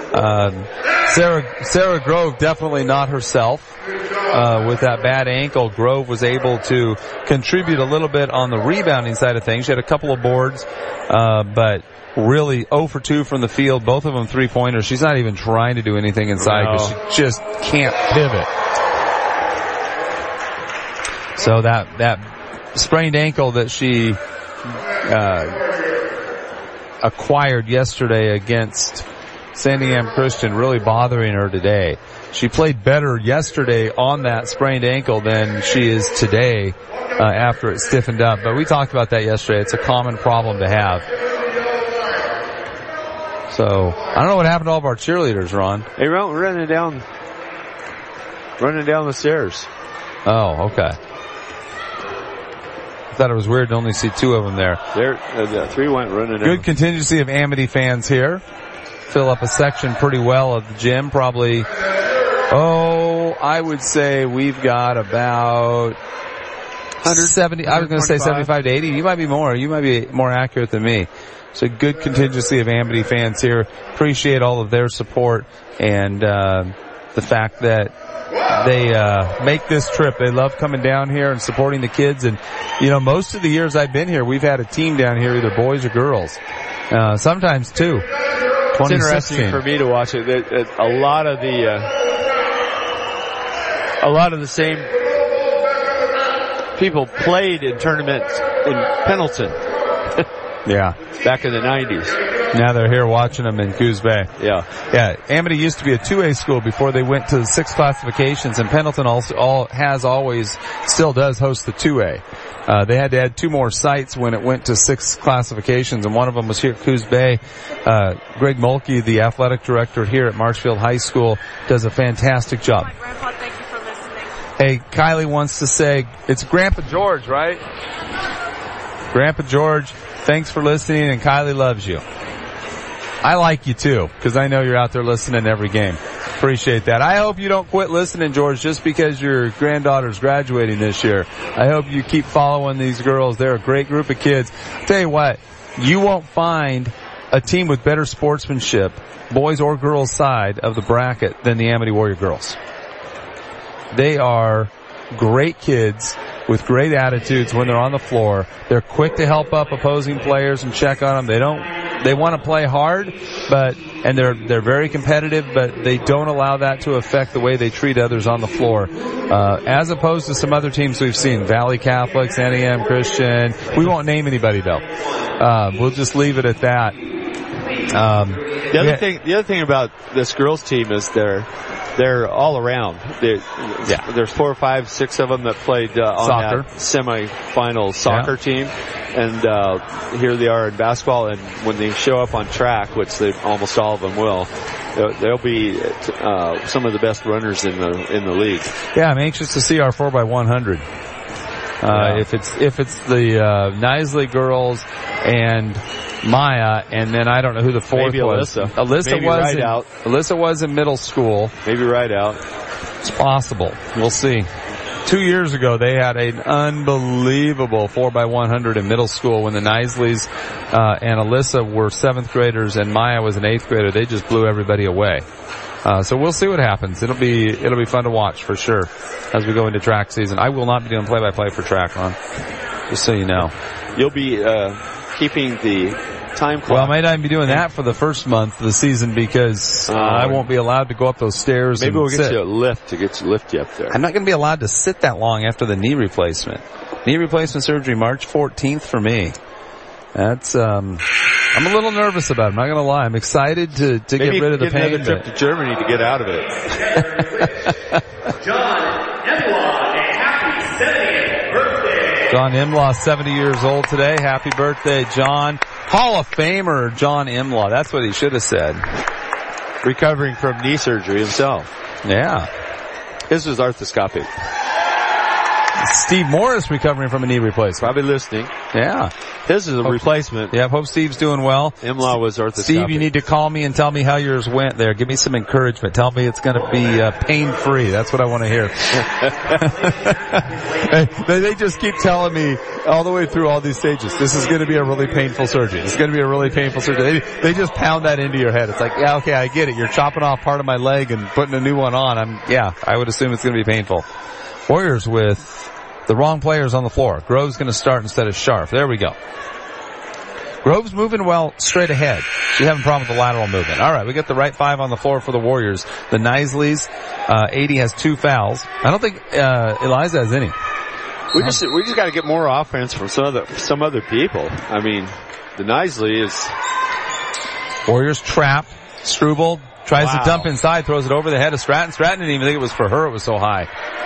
Sarah Grove definitely not herself. With that bad ankle, Grove was able to contribute a little bit on the rebounding side of things. She had a couple of boards, but really 0 for 2 from the field, both of them 3-pointers. She's not even trying to do anything inside because she just can't pivot. So that sprained ankle that she acquired yesterday against Sandiam Christian really bothering her today. She played better yesterday on that sprained ankle than she is today after it stiffened up. But we talked about that yesterday. It's a common problem to have. So I don't know what happened to all of our cheerleaders, Ron. They were running down the stairs. Oh, okay. I thought it was weird to only see 2 of them there. The 3 went running down. Good contingency of Amity fans here. Fill up a section pretty well of the gym. Probably, I would say we've got about 170. I was going to say 75 to 80. You might be more. You might be more accurate than me. So good contingency of Amity fans here. Appreciate all of their support and the fact that they make this trip. They love coming down here and supporting the kids. And, most of the years I've been here, we've had a team down here, either boys or girls. Sometimes 2. It's interesting for me to watch it. A lot of the same people played in tournaments in Pendleton. Yeah. Back in the 90s. Now they're here watching them in Coos Bay. Yeah. Yeah. Amity used to be a 2A school before they went to the 6 classifications, and Pendleton still does host the 2A. They had to add 2 more sites when it went to 6 classifications, and one of them was here at Coos Bay. Greg Mulkey, the athletic director here at Marshfield High School, does a fantastic job. Hi, Grandpa, thank you for listening. Hey, Kylie wants to say, it's Grandpa George, right? Grandpa George, thanks for listening, and Kylie loves you. I like you too, because I know you're out there listening every game. Appreciate that. I hope you don't quit listening, George, just because your granddaughter's graduating this year. I hope you keep following these girls. They're a great group of kids. I'll tell you what, you won't find a team with better sportsmanship, boys or girls side of the bracket, than the Amity Warrior girls. They are great kids with great attitudes when they're on the floor. They're quick to help up opposing players and check on them. They want to play hard, and they're very competitive, but they don't allow that to affect the way they treat others on the floor. As opposed to some other teams we've seen, Valley Catholic, Sandiam Christian. We won't name anybody though. We'll just leave it at that. The other thing about this girls team is they're all around. There's 4 or 5, 6 of them that played on soccer. that semi-final soccer team, and here they are in basketball. And when they show up on track, which almost all of them will, they'll be some of the best runners in the league. Yeah, I'm anxious to see our 4x100. If it's the Knisley girls and Maya, and then I don't know who the fourth Maybe was. Alyssa was in middle school. Maybe right out. It's possible. We'll see. 2 years ago, they had an unbelievable 4x100 in middle school when the Knisleys and Alyssa were 7th graders and Maya was an 8th grader. They just blew everybody away. So we'll see what happens. It'll be fun to watch for sure as we go into track season. I will not be doing play-by-play for track, Ron. Just so you know. You'll be keeping the time clock. Well, I might not be doing that for the first month of the season because I won't be allowed to go up those stairs. Maybe and we'll get you a lift to lift you up there. I'm not going to be allowed to sit that long after the knee replacement. Knee replacement surgery March 14th for me. That's I'm a little nervous about it. I'm not going to lie. I'm excited to get rid of the pain. Maybe another trip to Germany to get out of it. John Imlaw, a happy 70th birthday. John Imlaw, 70 years old today. Happy birthday, John. Hall of Famer John Imlaw. That's what he should have said. Recovering from knee surgery himself. Yeah. His was arthroscopic. Steve Morris recovering from a knee replacement. Probably listening. Yeah. His is a replacement. Yeah, hope Steve's doing well. Imlaw was arthroscopic. Steve, you need to call me and tell me how yours went there. Give me some encouragement. Tell me it's going to be pain-free. That's what I want to hear. They just keep telling me all the way through all these stages, this is going to be a really painful surgery. This is going to be a really painful surgery. They just pound that into your head. It's like, yeah, okay, I get it. You're chopping off part of my leg and putting a new one on. I would assume it's going to be painful. Warriors with the wrong players on the floor. Grove's going to start instead of Scharf. There we go. Grove's moving well straight ahead. She's having a problem with the lateral movement. All right, we got the right five on the floor for the Warriors. The Knisleys, 80 has 2 fouls. I don't think Eliza has any. We just got to get more offense from some other people. I mean, the Knisley is Warriors trap. Struble tries to dump inside, throws it over the head of Stratton. Stratton didn't even think it was for her. It was so high.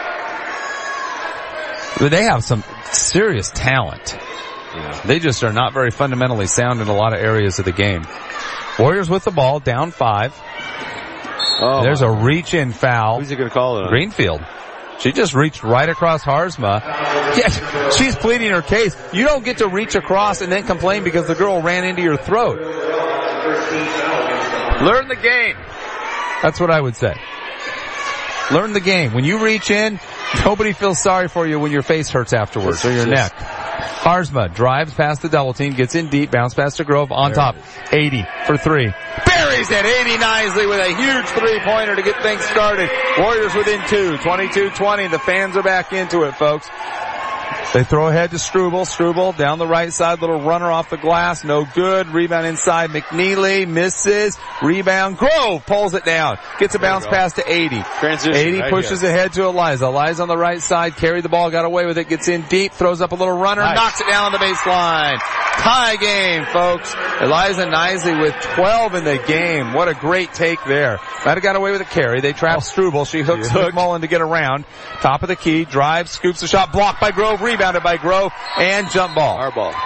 But they have some serious talent. Yeah. They just are not very fundamentally sound in a lot of areas of the game. Warriors with the ball, down 5. There's a reach-in foul. Who's he going to call it on? Greenfield. She just reached right across Harzma. Yeah, she's pleading her case. You don't get to reach across and then complain because the girl ran into your throat. Learn the game. That's what I would say. Learn the game. When you reach in, nobody feels sorry for you when your face hurts afterwards or your neck. Harzma drives past the double team, gets in deep, bounce past to Grove, on top, 80 for 3. Buries it, 80 Knisley with a huge three-pointer to get things started. Warriors within 2, 22-20. The fans are back into it, folks. They throw ahead to Struble. Struble down the right side, little runner off the glass, no good. Rebound inside, McNeely misses. Rebound, Grove pulls it down. Gets a bounce pass to 80. Transition, 80 pushes ahead to Eliza. Eliza on the right side, carried the ball, got away with it, gets in deep, throws up a little runner, knocks it down on the baseline. Tie game, folks. Eliza Knisley with 12 in the game. What a great take there. Might have got away with a carry. They trap Struble. She hooks McMullen to get around. Top of the key, drives, scoops the shot, blocked by Grove, rebounded by Grove, and jump ball. Our ball.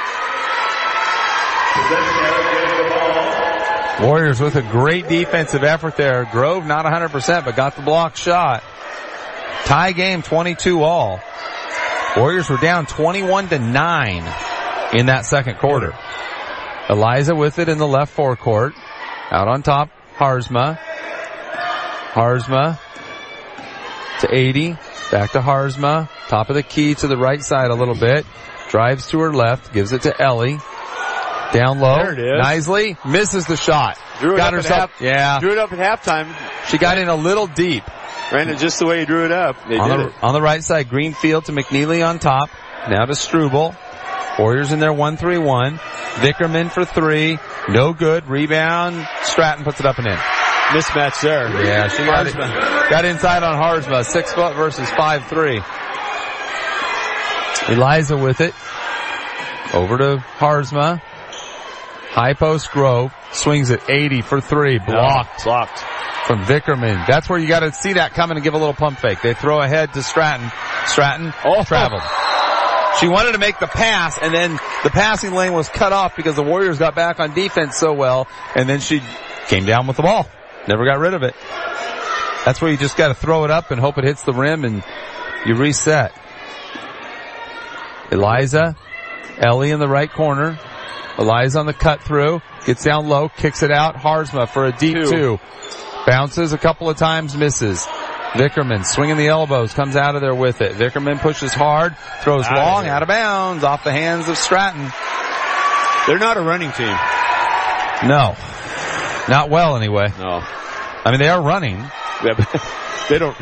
Warriors with a great defensive effort there. Grove not 100%, but got the block shot. Tie game, 22-all. Warriors were down 21-9 in that second quarter. Eliza with it in the left forecourt. Out on top, Harzma. Harzma to 80. Back to Harzma. Top of the key to the right side a little bit. Drives to her left. Gives it to Ellie. Down low. There it is. Nicely. Misses the shot. Drew it got up herself. Drew it up at halftime. She got in a little deep. Ran it just the way he drew it up. On the right side, Greenfield to McNeely on top. Now to Struble. Warriors in there 1-3-1. Vickerman for 3. No good. Rebound. Stratton puts it up and in. Mismatch there. Yeah, she got inside on Harzma. 6 foot versus 5'3". Eliza with it. Over to Harzma. High post Grove. Swings it 80 for 3. Blocked. Blocked. From Vickerman. That's where you got to see that coming and give a little pump fake. They throw ahead to Stratton. Stratton traveled. She wanted to make the pass, and then the passing lane was cut off because the Warriors got back on defense so well, and then she came down with the ball. Never got rid of it. That's where you just got to throw it up and hope it hits the rim, and you reset. Eliza, Ellie in the right corner. Eliza on the cut through, gets down low, kicks it out. Harzma for a deep 2. Bounces a couple of times, misses. Vickerman swinging the elbows, comes out of there with it. Vickerman pushes hard, throws long, out of bounds, off the hands of Stratton. They're not a running team. No. Not well, anyway. No. I mean, they are running. They don't.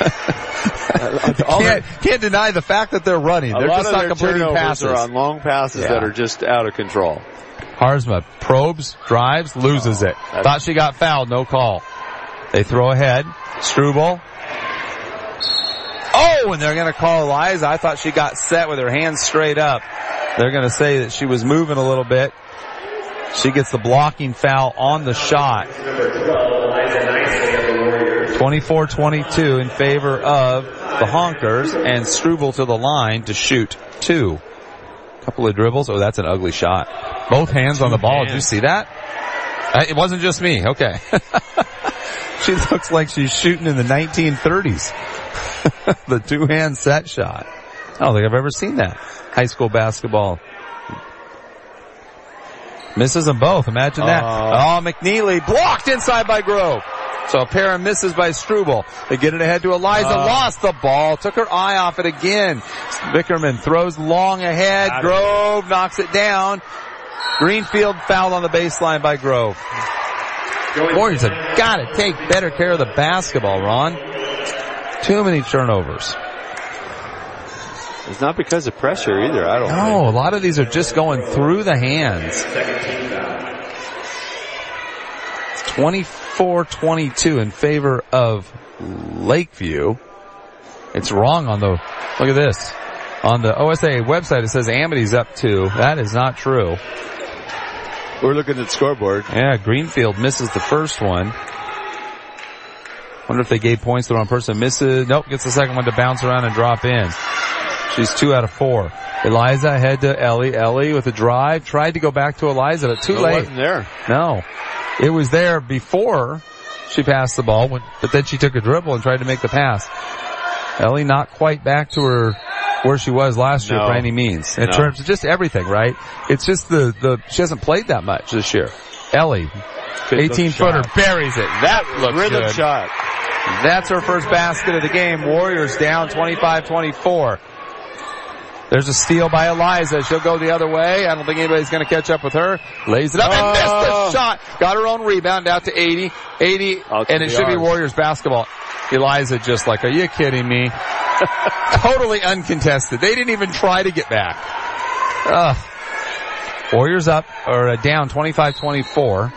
Can't deny the fact that they're running. They're just not completing passes. Are on long passes that are just out of control. Harzma probes, drives, loses it. Thought she got fouled, no call. They throw ahead. Struble. Oh, and they're going to call Eliza. I thought she got set with her hands straight up. They're going to say that she was moving a little bit. She gets the blocking foul on the shot. 24-22 in favor of the Honkers, and Struble to the line to shoot 2. Couple of dribbles. Oh, that's an ugly shot. Both hands on the ball. Did you see that? It wasn't just me. Okay. She looks like she's shooting in the 1930s. The 2-hand set shot. I don't think I've ever seen that. High school basketball. Misses them both. Imagine that. Oh, McNeely blocked inside by Grove. So a pair of misses by Struble. They get it ahead to Eliza. Lost the ball. Took her eye off it again. Vickerman throws long ahead. Grove knocks it down. Greenfield fouled on the baseline by Grove. Warriors have got to take better care of the basketball, Ron. Too many turnovers. It's not because of pressure either, I don't think. No, a lot of these are just going through the hands. 24-22 in favor of Lakeview. It's wrong on the, look at this. On the OSA website it says Amity's up 2. That is not true. We're looking at the scoreboard. Yeah, Greenfield misses the first one. Wonder if they gave points to the wrong person. Misses. Nope, gets the second one to bounce around and drop in. She's 2 out of 4. Eliza ahead to Ellie. Ellie with a drive. Tried to go back to Eliza, but too late. It wasn't there. No. It was there before she passed the ball, but then she took a dribble and tried to make the pass. Ellie not quite back to her where she was last year by any means. In terms of just everything, right? It's just she hasn't played that much this year. Ellie, 18-footer, buries it. That looks rhythm good. Shot. That's her first basket of the game. Warriors down 25-24. There's a steal by Eliza. She'll go the other way. I don't think anybody's going to catch up with her. Lays it up and missed the shot. Got her own rebound out to 80. 80, and it should be Warriors basketball. Eliza just like, are you kidding me? Totally uncontested. They didn't even try to get back. Warriors up, or down 25-24.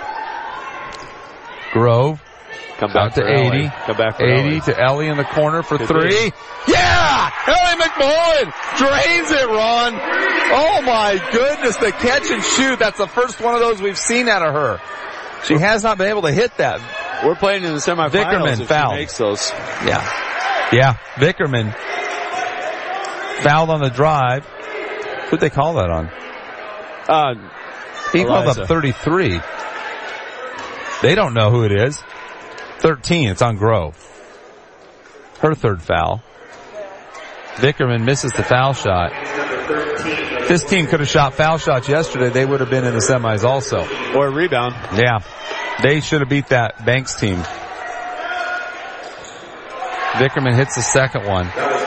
Grove. Come back to 80. Come back for 80 Ellie. to Ellie in the corner for 3. Yeah! Ellie McMullen drains it, Ron. Oh my goodness, the catch and shoot. That's the first one of those we've seen out of her. She has not been able to hit that. We're playing in the semifinals. Vickerman fouled. She makes those. Yeah. Vickerman fouled on the drive. Who'd they call that on? He called up 33. They don't know who it is. 13, it's on Grove. Her third foul. Vickerman misses the foul shot. This team could have shot foul shots yesterday. They would have been in the semis also. Or a rebound. Yeah. They should have beat that Banks team. Vickerman hits the second one.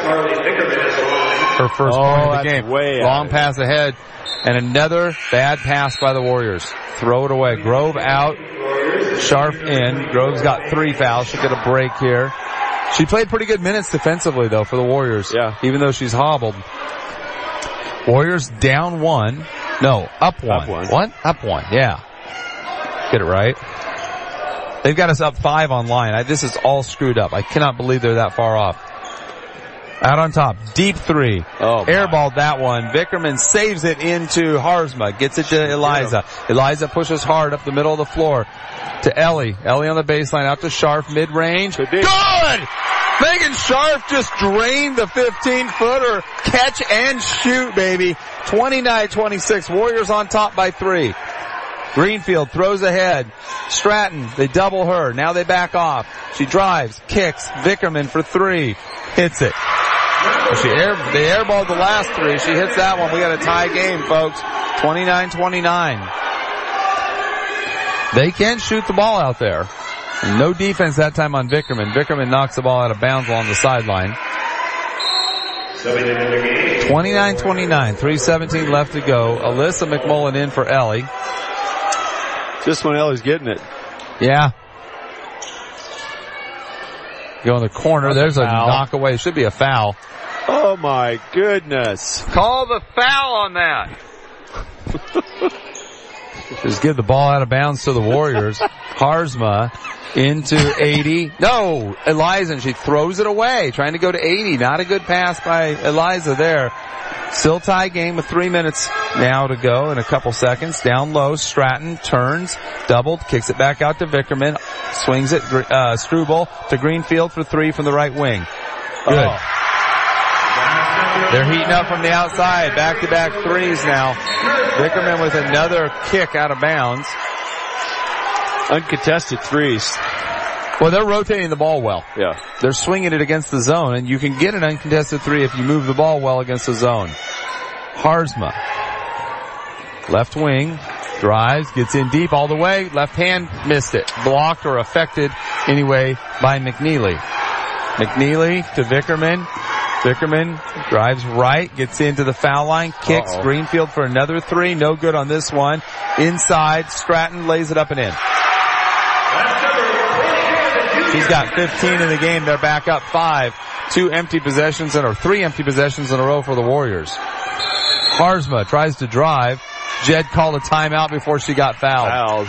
Her first point of the game. Long pass ahead. And another bad pass by the Warriors. Throw it away. Grove out. Sharp in. Grove's got 3 fouls. She'll get a break here. She played pretty good minutes defensively though for the Warriors. Yeah. Even though she's hobbled. Warriors down 1. No, up 1. Up 1. What? Up 1. Yeah. Get it right. They've got us up 5 online. This is all screwed up. I cannot believe they're that far off. Out on top. Deep 3. Airballed that one. Vickerman saves it into Harzma. Gets it to Eliza. Eliza pushes hard up the middle of the floor to Ellie. Ellie on the baseline out to Sharp. Mid-range. Good! Megan Sharp just drained the 15-footer. Catch and shoot, baby. 29-26. Warriors on top by 3. Greenfield throws ahead. Stratton, they double her. Now they back off. She drives, kicks. Vickerman for 3. Hits it. They airballed the last 3. She hits that one. We got a tie game, folks. 29-29. They can shoot the ball out there. No defense that time on Vickerman. Vickerman knocks the ball out of bounds along the sideline. 29-29. 3:17 left to go. Alyssa McMullen in for Ellie. Just when Ellie's getting it. Yeah. Go in the corner. There's a knock away. Should be a foul. Oh my goodness. Call the foul on that. Just give the ball out of bounds to the Warriors. Harzma into 80. No, Eliza, and she throws it away, trying to go to 80. Not a good pass by Eliza there. Still tie game with 3 minutes now to go and a couple seconds. Down low, Stratton turns, doubled, kicks it back out to Vickerman, swings it, Struble to Greenfield for 3 from the right wing. Good. Oh. They're heating up from the outside. Back-to-back threes now. Vickerman with another kick out of bounds. Uncontested threes. Well, they're rotating the ball well. Yeah. They're swinging it against the zone, and you can get an uncontested three if you move the ball well against the zone. Harzma. Left wing. Drives. Gets in deep all the way. Left hand. Missed it. Blocked or affected anyway by McNeely. McNeely to Vickerman. Vickerman drives right. Gets into the foul line. Kicks. Greenfield for another three. No good on this one. Inside. Stratton lays it up and in. She's got 15 in the game. They're back up 5. 3 empty possessions in a row for the Warriors. Harzma tries to drive. Jed called a timeout before she got fouled.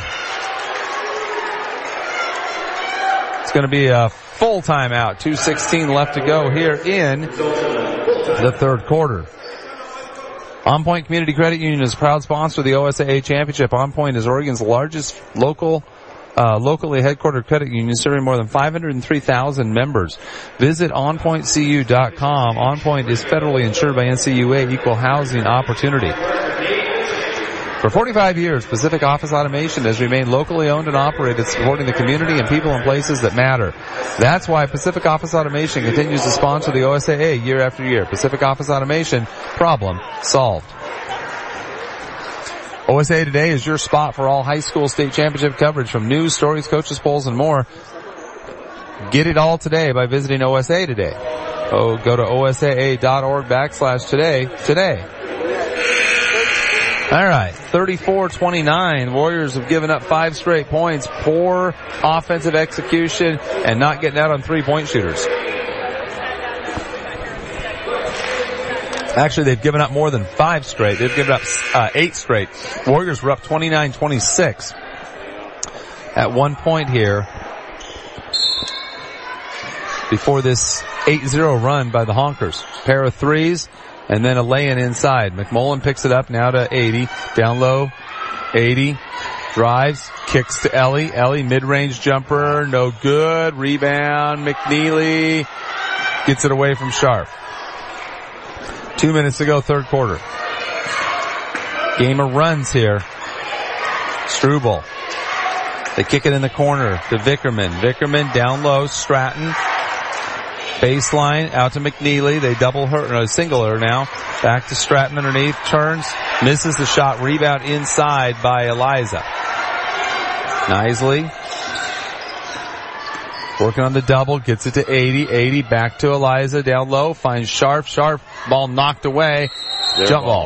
It's going to be a full timeout. 2:16 left to go here in the third quarter. On Point Community Credit Union is a proud sponsor of the OSAA Championship. On Point is Oregon's largest locally headquartered credit union, serving more than 503,000 members. Visit onpointcu.com. On Point is federally insured by NCUA, Equal Housing Opportunity. For 45 years, Pacific Office Automation has remained locally owned and operated, supporting the community and people and places that matter. That's why Pacific Office Automation continues to sponsor the OSAA year after year. Pacific Office Automation, problem solved. OSAA Today is your spot for all high school state championship coverage, from news, stories, coaches, polls, and more. Get it all today by visiting OSAA Today. Go to osaa.org/today. All right, 34-29. Warriors have given up 5 straight points. Poor offensive execution and not getting out on three-point shooters. Actually, they've given up more than 5 straight. They've given up 8 straight. Warriors were up 29-26 at one point here before this 8-0 run by the Honkers. Pair of threes and then a lay-in inside. McMullen picks it up now to 80. Down low, 80. Drives, kicks to Ellie. Ellie, mid-range jumper, no good. Rebound, McNeely gets it away from Sharp. 2 minutes to go, third quarter. Game of runs here. Struble. They kick it in the corner to Vickerman. Vickerman down low, Stratton. Baseline out to McNeely. They single her now. Back to Stratton underneath. Turns. Misses the shot. Rebound inside by Eliza. Nisley. Working on the double. Gets it to 80. 80 back to Eliza. Down low. Finds Sharp. Sharp. Ball knocked away. Jump ball.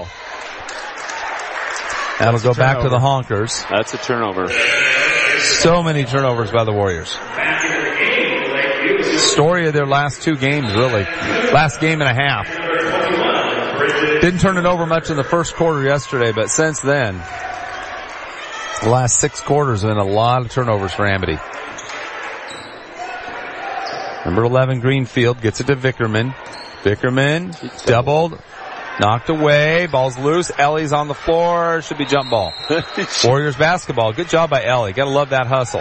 That'll go back to the Honkers. That's a turnover. So many turnovers by the Warriors. Story of their last 2 games, really. Last game and a half. Didn't turn it over much in the first quarter yesterday, but since then, the last 6 quarters have been a lot of turnovers for Amity. Number 11, Greenfield, gets it to Vickerman. Vickerman, doubled, knocked away, ball's loose, Ellie's on the floor, should be jump ball. Warriors basketball, good job by Ellie, gotta love that hustle.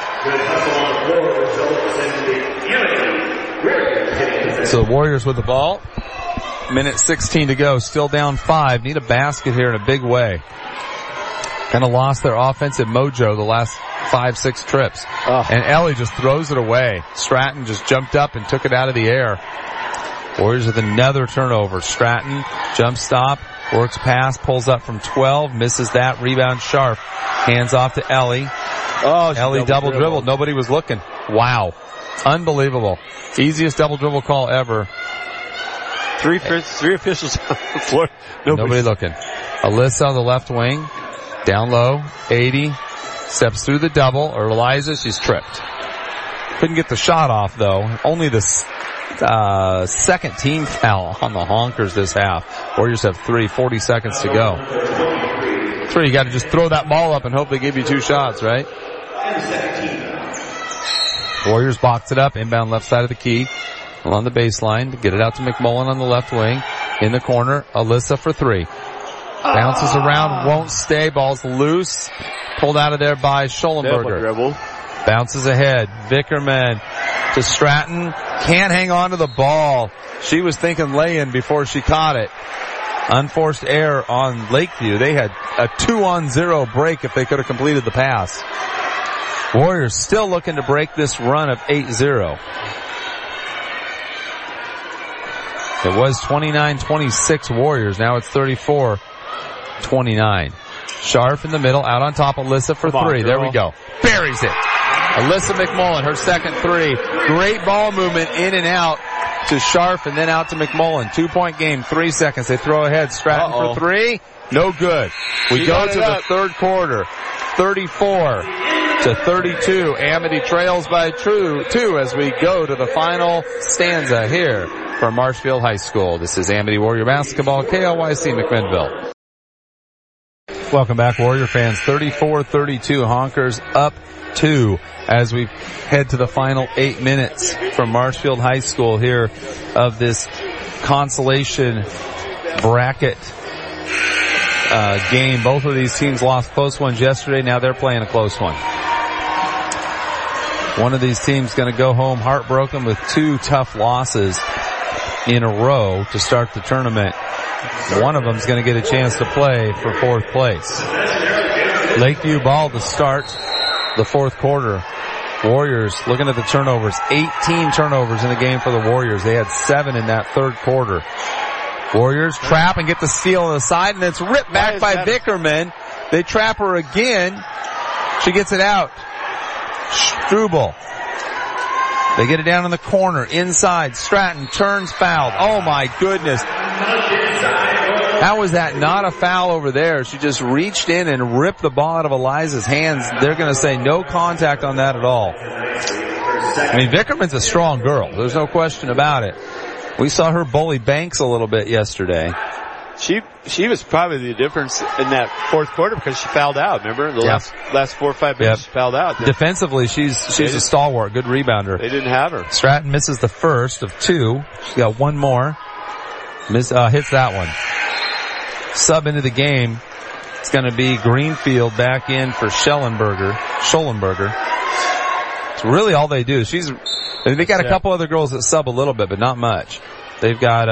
So the Warriors with the ball. Minute 16 to go. Still down 5. Need a basket here in a big way. Kind of lost their offensive mojo the last 5-6 trips. And Ellie just throws it away. Stratton just jumped up and took it out of the air. Warriors with another turnover. Stratton, jump stop, works pass, pulls up from 12, misses that. Rebound Sharp. Hands off to Ellie. Ellie double dribbled. Nobody was looking. Wow. Unbelievable. Easiest double dribble call ever. 3 officials on the floor. Nobody looking. Alyssa on the left wing. Down low. 80. Steps through the double. Or Eliza. She's tripped. Couldn't get the shot off, though. Only the second team foul on the Honkers this half. Warriors have 40 seconds to go. That's where you got to just throw that ball up and hope they give you 2 shots, right? Warriors box it up, inbound left side of the key. Along the baseline to get it out to McMullen on the left wing. In the corner, Alyssa for 3. Bounces around, won't stay, ball's loose. Pulled out of there by Schollenberger. Bounces ahead, Vickerman to Stratton. Can't hang on to the ball. She was thinking lay-in before she caught it. Unforced error on Lakeview. They had a 2-on-0 break if they could have completed the pass. Warriors still looking to break this run of 8-0. It was 29-26 Warriors. Now it's 34-29. Scharf in the middle, out on top. Alyssa for 3. There we go. Buries it. Alyssa McMullen, her second 3. Great ball movement in and out to Scharf and then out to McMullen. 2-point game, 3 seconds. They throw ahead. Stratton for 3. No good. We go to the third quarter. 34-32. Amity trails by 2 as we go to the final stanza here from Marshfield High School. This is Amity Warrior Basketball, KLYC McMinnville. Welcome back, Warrior fans. 34-32, Honkers up 2 as we head to the final 8 minutes from Marshfield High School here of this consolation bracket game. Both of these teams lost close ones yesterday. Now they're playing a close one. One of these teams going to go home heartbroken with 2 tough losses in a row to start the tournament. One of them is going to get a chance to play for 4th place. Lakeview ball to start the 4th quarter. Warriors looking at the turnovers. 18 turnovers in the game for the Warriors. They had 7 in that 3rd quarter. Warriors trap and get the steal on the side, and it's ripped back by Vickerman. They trap her again. She gets it out. Struble. They get it down in the corner, inside. Stratton turns, fouled. Oh my goodness. How was that not a foul over there? She just reached in and ripped the ball out of Eliza's hands. They're going to say no contact on that at all. I mean, Vickerman's a strong girl. There's no question about it. We saw her bully Banks a little bit yesterday. She was probably the difference in that 4th quarter because she fouled out. Remember the last 4 or 5 minutes she fouled out. Defensively, she's a stalwart, good rebounder. They didn't have her. Stratton misses the first of 2. She's got one more. Hits that one. Sub into the game. It's going to be Greenfield back in for Schollenberger. It's really all they do. They got a couple other girls that sub a little bit, but not much. They've got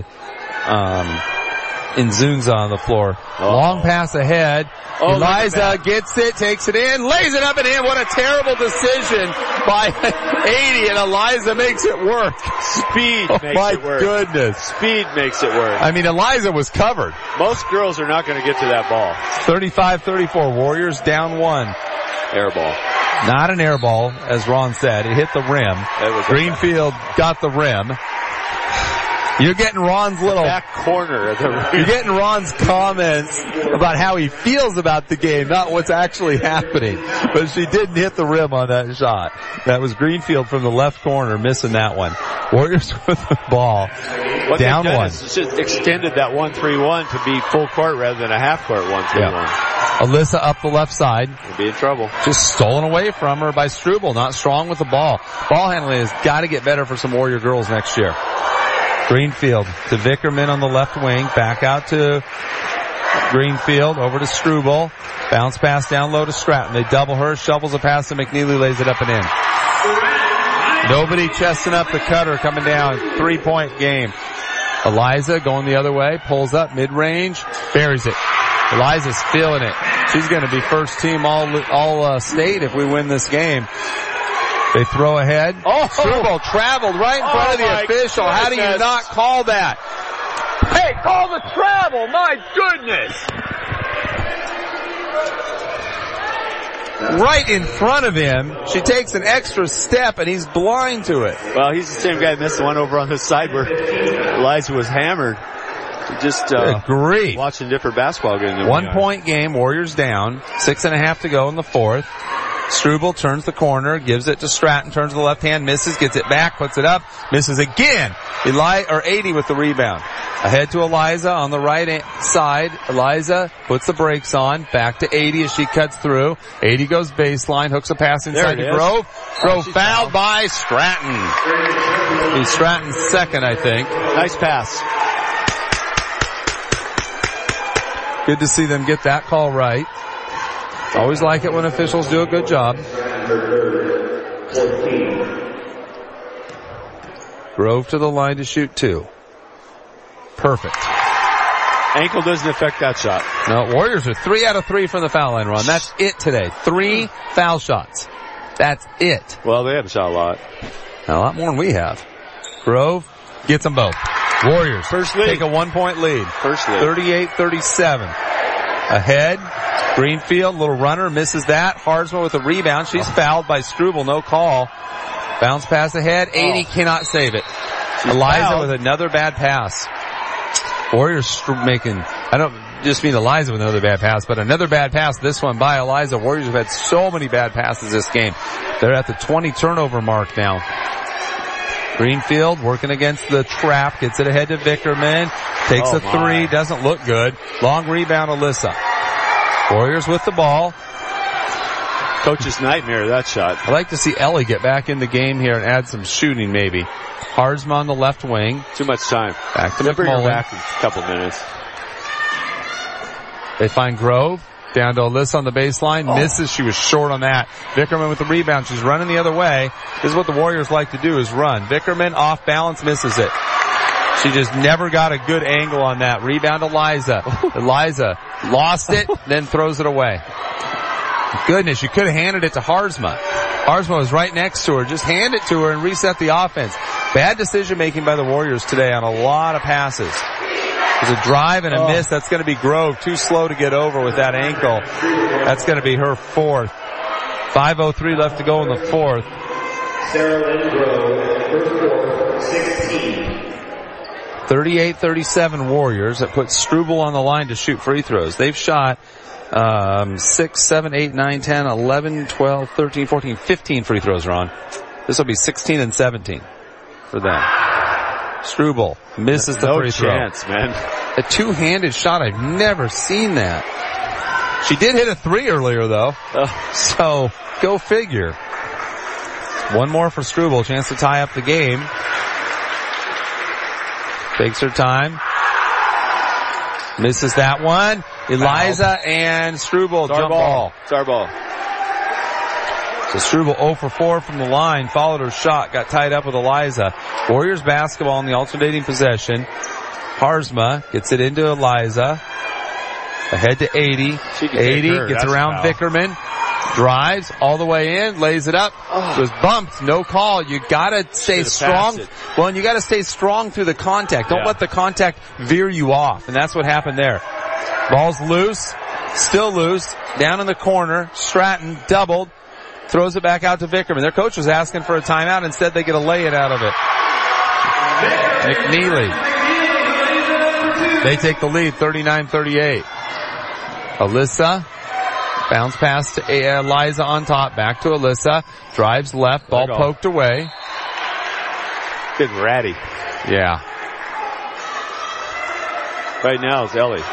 Inzunza on the floor. Long pass ahead. Eliza gets it, takes it in, lays it up and in. What a terrible decision by 80, and Eliza makes it work. Speed makes it work. My goodness. Speed makes it work. I mean, Eliza was covered. Most girls are not going to get to that ball. 35-34. Warriors down 1. Air ball. Not an air ball, as Ron said. It hit the rim. Greenfield got the rim. You're getting Ron's little back corner of the rim. You're getting Ron's comments about how he feels about the game, not what's actually happening. But she didn't hit the rim on that shot. That was Greenfield from the left corner missing that one. Warriors with the ball. What down 1. Just extended that 1-3-1 to be full court rather than a half court 1-3-1. Yeah. Alyssa up the left side. Will be in trouble. Just stolen away from her by Struble. Not strong with the ball. Ball handling has got to get better for some Warrior girls next year. Greenfield to Vickerman on the left wing. Back out to Greenfield. Over to Struble. Bounce pass down low to Stratton. They double her. Shovels a pass to McNeely. Lays it up and in. Nobody chesting up the cutter coming down. 3-point game. Eliza going the other way. Pulls up mid-range. Buries it. Eliza's feeling it. She's going to be first team all state if we win this game. They throw ahead. Struble traveled right in front of the official. Goodness. How do you not call that? Hey, call the travel. My goodness. Right in front of him. She takes an extra step and he's blind to it. Well, he's the same guy that missed the one over on his side where Eliza was hammered. Just watching different basketball games. 1-point game, Warriors down. 6.5 to go in the 4th. Struble turns the corner, gives it to Stratton, turns to the left hand, misses, gets it back, puts it up, misses again. 80 with the rebound. Ahead to Eliza on the right side. Eliza puts the brakes on. Back to 80 as she cuts through. 80 goes baseline, hooks a pass inside to Grove. Grove fouled by Stratton. He's Stratton's second, I think. Nice pass. Good to see them get that call right. Always like it when officials do a good job. Grove to the line to shoot 2. Perfect. Ankle doesn't affect that shot. No, Warriors are 3 out of 3 from the foul line, Ron. That's it today. 3 foul shots. That's it. Well, they haven't shot a lot. A lot more than we have. Grove gets them both. Warriors First lead. take a 1-point lead. First lead. 38-37. Ahead. Greenfield, little runner, misses that. Hardsman with a rebound. She's fouled by Struble. No call. Bounce pass ahead. 80 cannot save it. Eliza fouled. with another bad pass. Warriors making, I don't just mean Eliza with another bad pass, but another bad pass, this one by Eliza. Warriors have had so many bad passes this game. They're at the 20 turnover mark now. Greenfield working against the trap, gets it ahead to Vickerman, takes a 3, doesn't look good. Long rebound, Alyssa. Warriors with the ball. Coach's nightmare, that shot. I'd like to see Ellie get back in the game here and add some shooting maybe. Hardsman on the left wing. Too much time. Back to They'll bring her McMullen. back in a couple minutes. They find Grove. Down to Alyssa on the baseline. Misses. She was short on that. Vickerman with the rebound. She's running the other way. This is what the Warriors like to do, is run. Vickerman off balance, misses it. She just never got a good angle on that. Rebound Eliza. Eliza lost it, then throws it away. Goodness, you could have handed it to Harzma. Harzma was right next to her. Just hand it to her and reset the offense. Bad decision making by the Warriors today on a lot of passes. There's a drive and a miss. That's going to be Grove. Too slow to get over with that ankle. That's going to be her 4th. 5:03 left to go in the 4th. Sarah Lynn Grove, first quarter, 16. 38-37 Warriors. That puts Struble on the line to shoot free throws. They've shot 6, 7, 8, 9, 10, 11, 12, 13, 14, 15 free throws, Ron. This will be 16 and 17 for them. Struble misses the free throw. No chance, man. A two-handed shot. I've never seen that. She did hit a 3 earlier, though. So, go figure. One more for Struble. Chance to tie up the game. Takes her time. Misses that one. Eliza and Struble jump ball. It's our ball. So Struble 0 for 4 from the line. Followed her shot. Got tied up with Eliza. Warriors basketball in the alternating possession. Harzma gets it into Eliza. Ahead to 80. 80 gets around Vickerman. Drives all the way in. Lays it up. Was bumped. No call. You gotta stay strong. Well, and you gotta stay strong through the contact. Don't let the contact veer you off. And that's what happened there. Ball's loose. Still loose. Down in the corner. Stratton doubled. Throws it back out to Vickerman. Their coach was asking for a timeout. Instead, they get a lay it out of it. McNeely. They take the lead, 39-38. Alyssa. Bounce pass to Eliza on top. Back to Alyssa. Drives left. Ball poked away. Good ratty. Yeah. Right now is Ellie.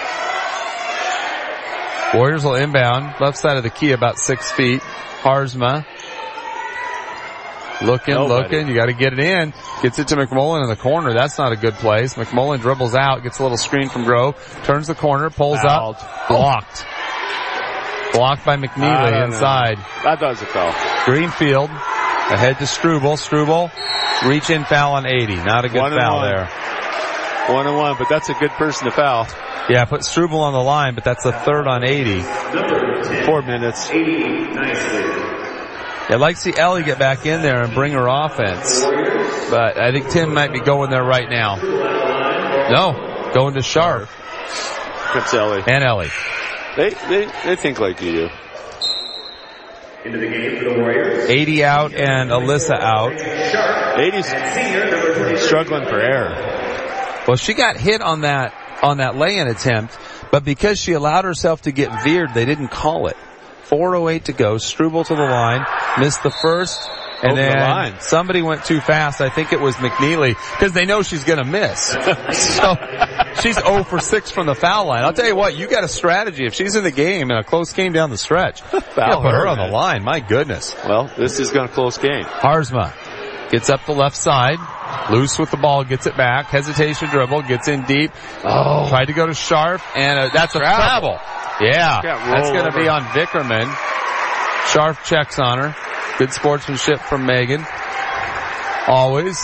Warriors will inbound. Left side of the key, about 6 feet. Harzma. Looking. You got to get it in. Gets it to McMullen in the corner. That's not a good place. McMullen dribbles out. Gets a little screen from Grove. Turns the corner. Pulls up. Blocked. Blocked by McNeely inside. I thought it was a foul. Greenfield. Ahead to Struble. Struble. Reach in foul on 80. Not a good foul there. 1-1, but that's a good person to foul. Yeah, put Struble on the line, but that's the 3rd on 80. 4 minutes. 80 nicely. Yeah, I'd like to see Ellie get back in there and bring her offense. But I think Tim might be going there right now. No, going to Sharp. Comes Ellie. And Ellie. They think like you do. Into the game for the Warriors. 80 out and Alyssa out. 80's struggling for air. Well, she got hit on that lay-in attempt, but because she allowed herself to get veered, they didn't call it. 4:08 to go. Struble to the line. Missed the first. And Over then the line. somebody went too fast. I think it was McNeely, because they know she's going to miss. So she's 0 for 6 from the foul line. I'll tell you what, you got a strategy. If she's in the game, in a close game down the stretch, put her on the line. My goodness. Well, this is going to close game. Harzma gets up the left side. Loose with the ball, gets it back. Hesitation dribble, gets in deep. Oh. Tried to go to Sharp, and that's a travel. Yeah, that's going to be on Vickerman. Sharp checks on her. Good sportsmanship from Megan. Always.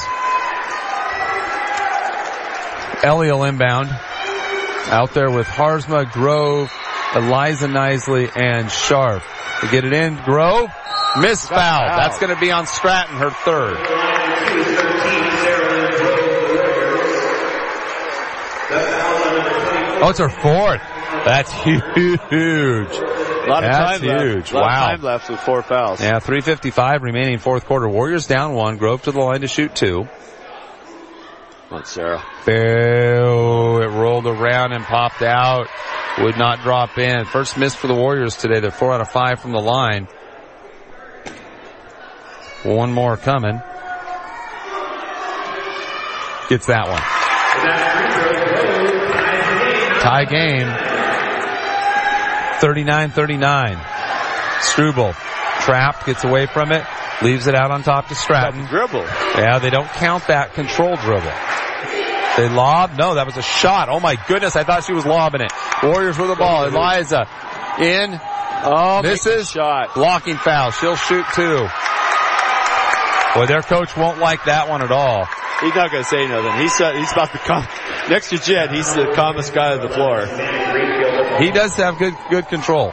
Ellie will inbound. Out there with Harzma, Grove, Eliza Nisley, and Sharp. To get it in, Grove. Missed foul. That's going to be on Stratton, her third. Oh, it's her fourth. That's huge. A lot of That's time huge. left. A lot of time left with 4 fouls. Yeah, 3:55 remaining fourth quarter. Warriors down 1. Grove to the line to shoot 2. Come on, Sarah. Oh, it rolled around and popped out. Would not drop in. First miss for the Warriors today. They're 4 out of 5 from the line. One more coming. Gets that one. Tie game. 39-39. Struble trapped, gets away from it, leaves it out on top to Stratton. Dribble. Yeah, they don't count that control dribble. They lob. No, that was a shot. Oh my goodness, I thought she was lobbing it. Warriors with the ball. Eliza in. Oh, misses. Shot. Blocking foul. She'll shoot 2. Boy, their coach won't like that one at all. He's not going to say nothing. He's about to come next to Jed. He's the calmest guy on the floor. He does have good control.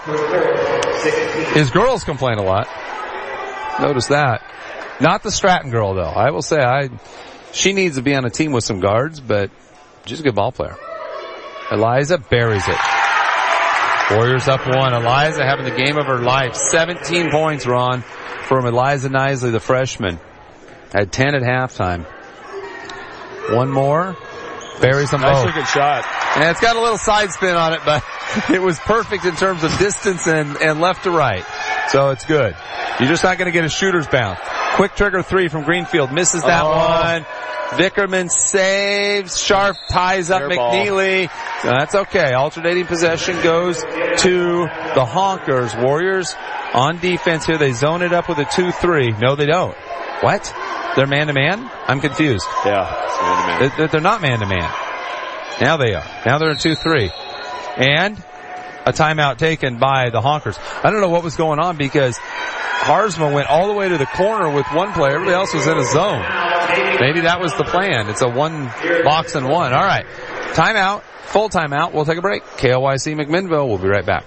His girls complain a lot. Notice that. Not the Stratton girl though. I will say she needs to be on a team with some guards, but she's a good ball player. Eliza buries it. Warriors up 1. Eliza having the game of her life. 17 points, Ron, from Eliza Nisley, the freshman. Had 10 at halftime. One more. Buries them both. Nice looking shot. And it's got a little side spin on it, but it was perfect in terms of distance and left to right. So it's good. You're just not going to get a shooter's bounce. Quick trigger 3 from Greenfield. Misses that one. Vickerman saves. Sharp ties up McNeely. No, that's okay. Alternating possession goes to the Honkers. Warriors on defense here. They zone it up with a 2-3. No, they don't. What? They're man-to-man? I'm confused. Yeah, it's man-to-man. They're not man-to-man. Now they are. Now they're in 2-3. And a timeout taken by the Honkers. I don't know what was going on because Harzma went all the way to the corner with one player. Everybody else was in a zone. Maybe that was the plan. It's a 1 box and 1. All right. Timeout. Full timeout. We'll take a break. KLYC McMinnville. We'll be right back.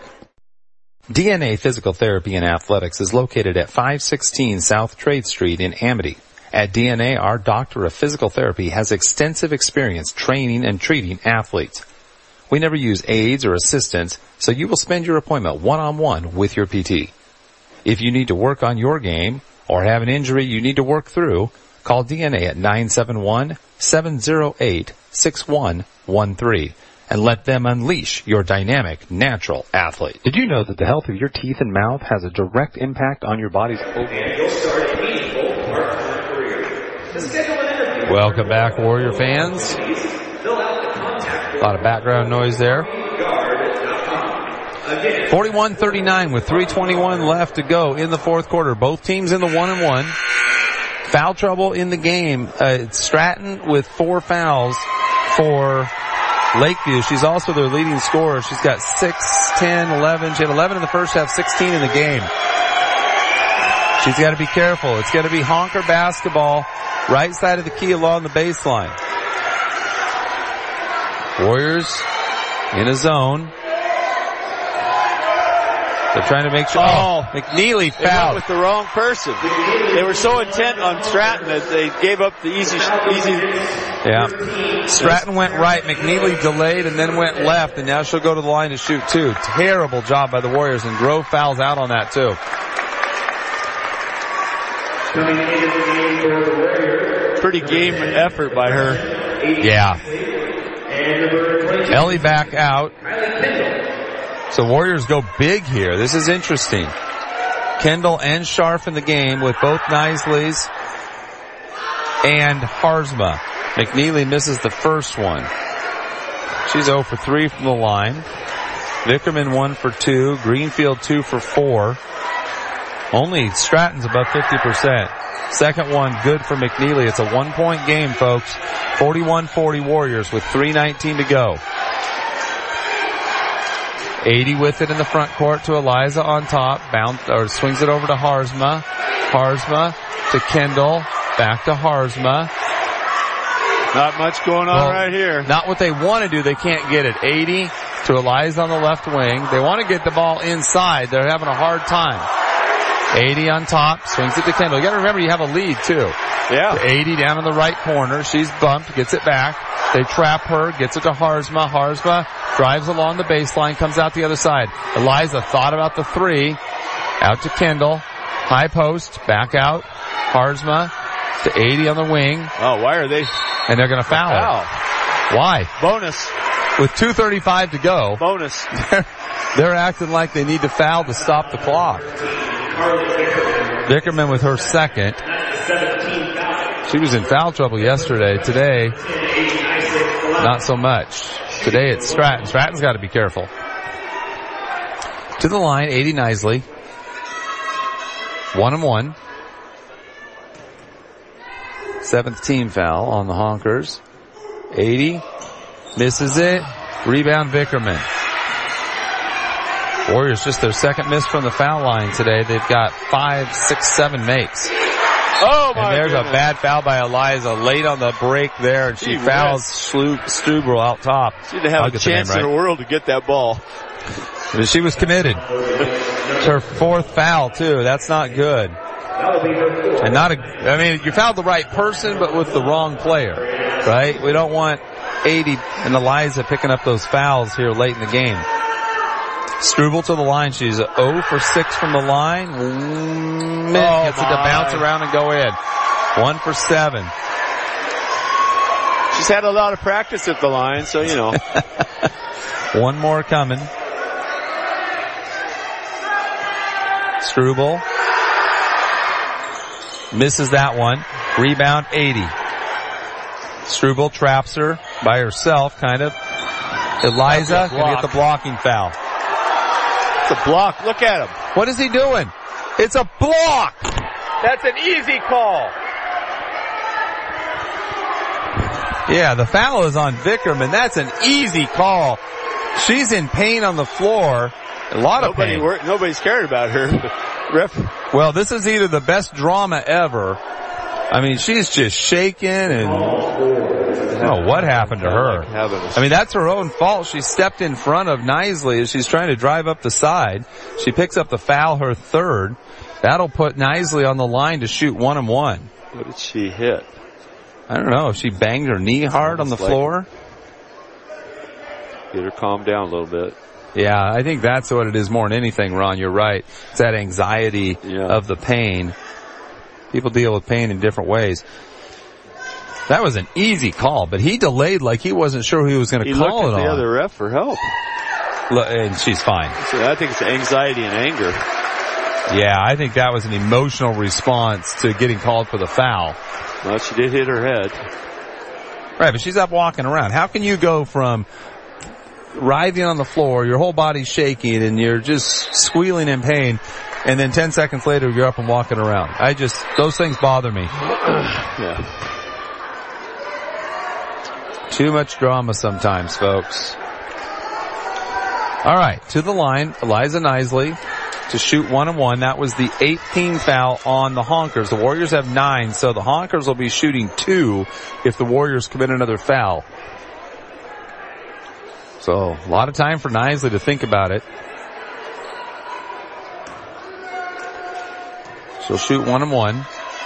DNA Physical Therapy and Athletics is located at 516 South Trade Street in Amity. At DNA, our doctor of physical therapy has extensive experience training and treating athletes. We never use aides or assistants, so you will spend your appointment one-on-one with your PT. If you need to work on your game or have an injury you need to work through, call DNA at 971-708-6113 and let them unleash your dynamic, natural athlete. Did you know that the health of your teeth and mouth has a direct impact on your body's Welcome back, Warrior fans. A lot of background noise there. 41-39 with 3:21 left to go in the fourth quarter. Both teams in the 1-1. Foul trouble in the game. It's Stratton with 4 fouls for Lakeview. She's also their leading scorer. She's got 6, 10, 11. She had 11 in the first half, 16 in the game. She's got to be careful. It's going to be Honker basketball, right side of the key along the baseline. Warriors in a zone. They're trying to make sure. Oh, McNeely fouled. They went with the wrong person. They were so intent on Stratton that they gave up the easy. Yeah. Stratton went right. McNeely delayed and then went left, and now she'll go to the line to shoot 2. Terrible job by the Warriors, and Grove fouls out on that too. Pretty game effort by her. Yeah. Ellie back out. So Warriors go big here. This is interesting. Kendall and Scharf in the game with both Knisely's and Harzma. McNeely misses the first one. She's 0 for 3 from the line. Vickerman 1 for 2. Greenfield 2 for 4. Only Stratton's above 50%. Second one good for McNeely. It's a 1-point game, folks. 41-40 Warriors with 3:19 to go. 80 with it in the front court to Eliza on top. Swings it over to Harzma. Harzma to Kendall. Back to Harzma. Not much going on right here. Not what they want to do. They can't get it. 80 to Eliza on the left wing. They want to get the ball inside. They're having a hard time. 80 on top. Swings it to Kendall. You got to remember you have a lead too. Yeah. 80 down in the right corner. She's bumped. Gets it back. They trap her. Gets it to Harzma. Harzma drives along the baseline. Comes out the other side. Eliza thought about the 3. Out to Kendall. High post. Back out. Harzma to 80 on the wing. Oh, why are they? And they're going to foul her. Why? Bonus. With 2:35 to go. Bonus. They're acting like they need to foul to stop the clock. Vickerman with her second. She was in foul trouble yesterday. Today, not so much. Today it's Stratton. Stratton's got to be careful. To the line, 80 Knisely. 1-1. 7th team foul on the Honkers. 80 misses it. Rebound Vickerman. Warriors just their second miss from the foul line today. They've got 5, 6, 7 makes. Oh my! And there's goodness. a bad foul by Eliza late on the break there, and she fouls Struble out top. She'd have a chance in the world to get that ball. But she was committed. It's her 4th foul too. That's not good. And you fouled the right person, but with the wrong player, right? We don't want 80 and Eliza picking up those fouls here late in the game. Struble to the line. She's 0 for 6 from the line. Gets it to bounce around and go in. 1 for 7. She's had a lot of practice at the line, so you know. One more coming. Struble misses that one. Rebound 80. Struble traps her by herself, kind of. Eliza can get the blocking foul. It's a block. Look at him. What is he doing? It's a block. That's an easy call. Yeah, the foul is on Vickerman. That's an easy call. She's in pain on the floor. A lot of pain. Nobody's cared about her. Ref. Well, this is either the best drama ever. I mean, she's just shaking and what happened to her? I mean, that's her own fault. She stepped in front of Knisely as she's trying to drive up the side. She picks up the foul, her 3rd. That'll put Knisely on the line to shoot 1-1. What did she hit? I don't know if she banged her knee hard on the floor. Get her calmed down a little bit. Yeah, I think that's what it is more than anything, Ron. You're right. It's that anxiety of the pain. People deal with pain in different ways. That was an easy call, but he delayed like he wasn't sure he was going to call it on. He looked at the other ref for help. And she's fine. So I think it's anxiety and anger. Yeah, I think that was an emotional response to getting called for the foul. Well, she did hit her head. Right, but she's up walking around. How can you go from writhing on the floor, your whole body's shaking, and you're just squealing in pain, and then 10 seconds later you're up and walking around? Those things bother me. Yeah. Too much drama sometimes, folks. All right, to the line, Eliza Knisely to shoot 1-1. That was the 18th foul on the Honkers. The Warriors have 9, so the Honkers will be shooting 2 if the Warriors commit another foul. So, a lot of time for Knisely to think about it. She'll shoot 1-1.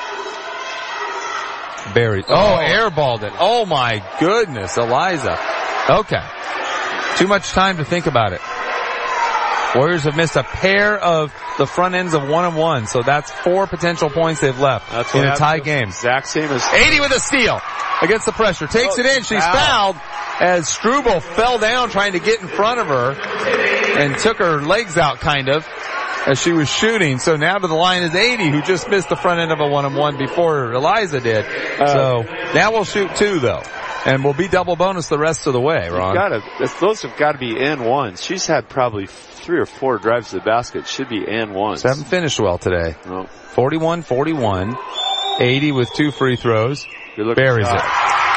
Buried. Airballed it. Oh my goodness, Eliza. Okay. Too much time to think about it. Warriors have missed a pair of the front ends of 1-1, so that's 4 potential points they've left in a tie game. Exact same as 80 with a steal against the pressure. Takes it in. She's fouled as Struble fell down trying to get in front of her. and took her legs out kind of as she was shooting. So now to the line is 80, who just missed the front end of a 1-on-1 before Eliza did. So now we'll shoot 2 though. And we'll be double bonus the rest of the way, Ron. Those have got to be and ones. She's had probably 3 or 4 drives to the basket. Should be and ones. Haven't finished well today. No. 41-41. 80 with 2 free throws. Buries it.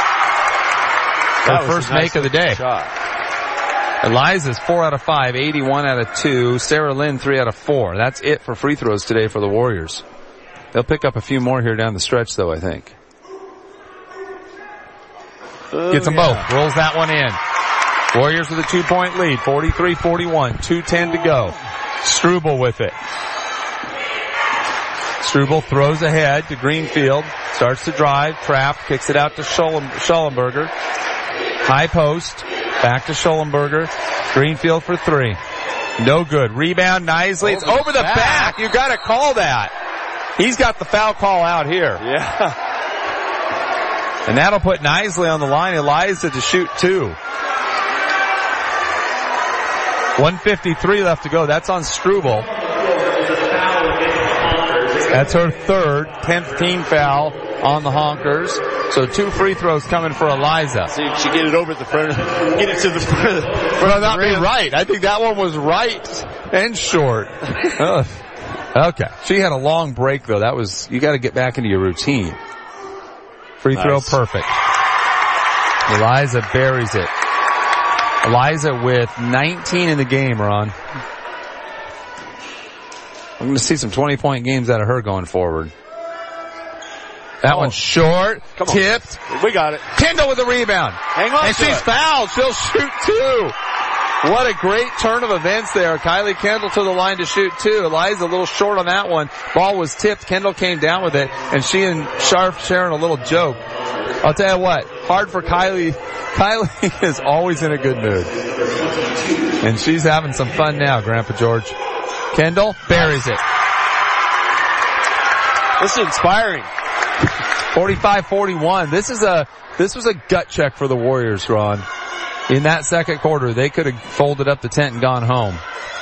Her first make of the day. Shot. Eliza's 4 out of 5, 81 out of 2. Sarah Lynn 3 out of 4. That's it for free throws today for the Warriors. They'll pick up a few more here down the stretch though, I think. Gets them both. Rolls that one in. Warriors with a 2-point lead. 43-41. 2:10 to go. Struble with it. Struble throws ahead to Greenfield. Starts to drive. Trapped. Kicks it out to Schollenberger. High post. Back to Schollenberger. Greenfield for 3. No good. Rebound. Knisley. It's over the back. You got to call that. He's got the foul call out here. Yeah. And that'll put Knisley on the line. Eliza to shoot 2. 1:53 left to go. That's on Struble. That's her third, 10th team foul on the Honkers. So 2 free throws coming for Eliza. So you should get it over the front. Get it to the front. But not be right. I think that one was right and short. Okay. She had a long break though. You got to get back into your routine. Free throw perfect. Eliza buries it. Eliza with 19 in the game, Ron. I'm going to see some 20-point games out of her going forward. That one's short. Tipped. We got it. Kendall with the rebound. Hang on. And she's fouled. She'll shoot 2. What a great turn of events there. Kylie Kendall to the line to shoot 2. Eliza a little short on that one. Ball was tipped. Kendall came down with it. And she and Sharp sharing a little joke. I'll tell you what. Hard for Kylie. Kylie is always in a good mood. And she's having some fun now, Grandpa George. Kendall buries it. This is inspiring. 45-41. This was a gut check for the Warriors, Ron. In that second quarter, they could have folded up the tent and gone home.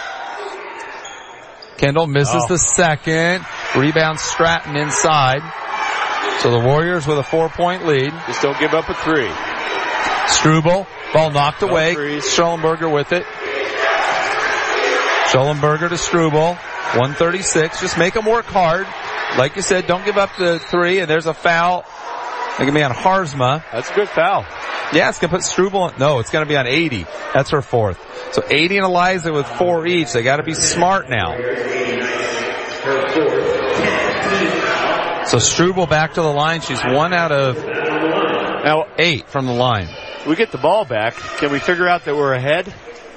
Kendall misses the second. Rebound Stratton inside. So the Warriors with a 4-point lead. Just don't give up a 3. Struble. Ball knocked away. Schollenberger with it. Schollenberger to Struble. 136. Just make them work hard. Like you said, don't give up the 3. And there's a foul. It can be on Harzma. That's a good foul. Yeah, it's going to put Struble on. No, it's going to be on 80. That's her 4th. So 80 and Eliza with 4 each. They got to be smart now. So Struble back to the line. She's 1 out of 8 from the line. We get the ball back. Can we figure out that we're ahead?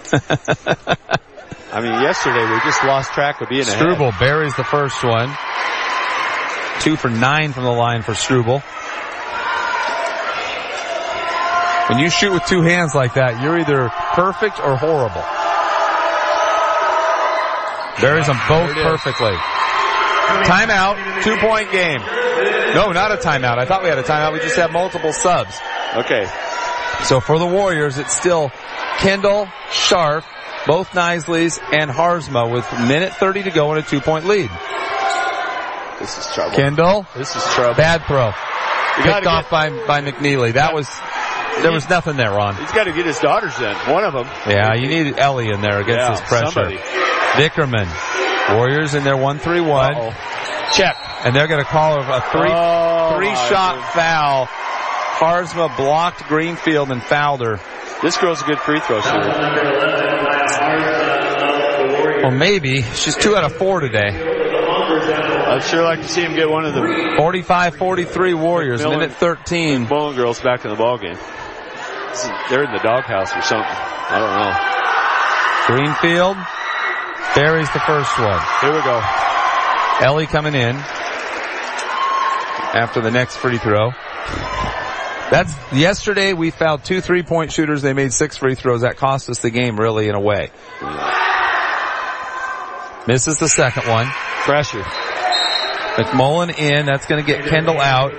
I mean, yesterday we just lost track of being ahead. Struble buries the first one. 2 for 9 from the line for Struble. When you shoot with 2 hands like that, you're either perfect or horrible. Buries them both perfectly. Timeout, 2-point game. No, not a timeout. I thought we had a timeout. We just have multiple subs. Okay. So for the Warriors, it's still Kendall, Sharp, both Knisleys, and Harzma with minute 30 to go and a 2-point lead. This is trouble. Kendall. This is trouble. Bad throw. Picked off by McNeely. There was nothing there, Ron. He's got to get his daughters in. One of them. Yeah, you need Ellie in there against his pressure. Somebody. Vickerman. Warriors in their 1-3-1. Uh-oh. Check. And they're going to call a three-shot foul. Harzma blocked Greenfield and fouled her. This girl's a good free throw shooter. Well, maybe. She's 2 out of 4 today. I'd sure like to see him get one of them. 45-43 Warriors, minute 13. Bowling girls back in the ball game. They're in the doghouse or something. I don't know. Greenfield buries the first one. Here we go. Ellie coming in after the next free throw. That's yesterday we fouled 2 3-point shooters. They made 6 free throws. That cost us the game really in a way. Misses the second one. Pressure. McMullen in. That's going to get Kendall out.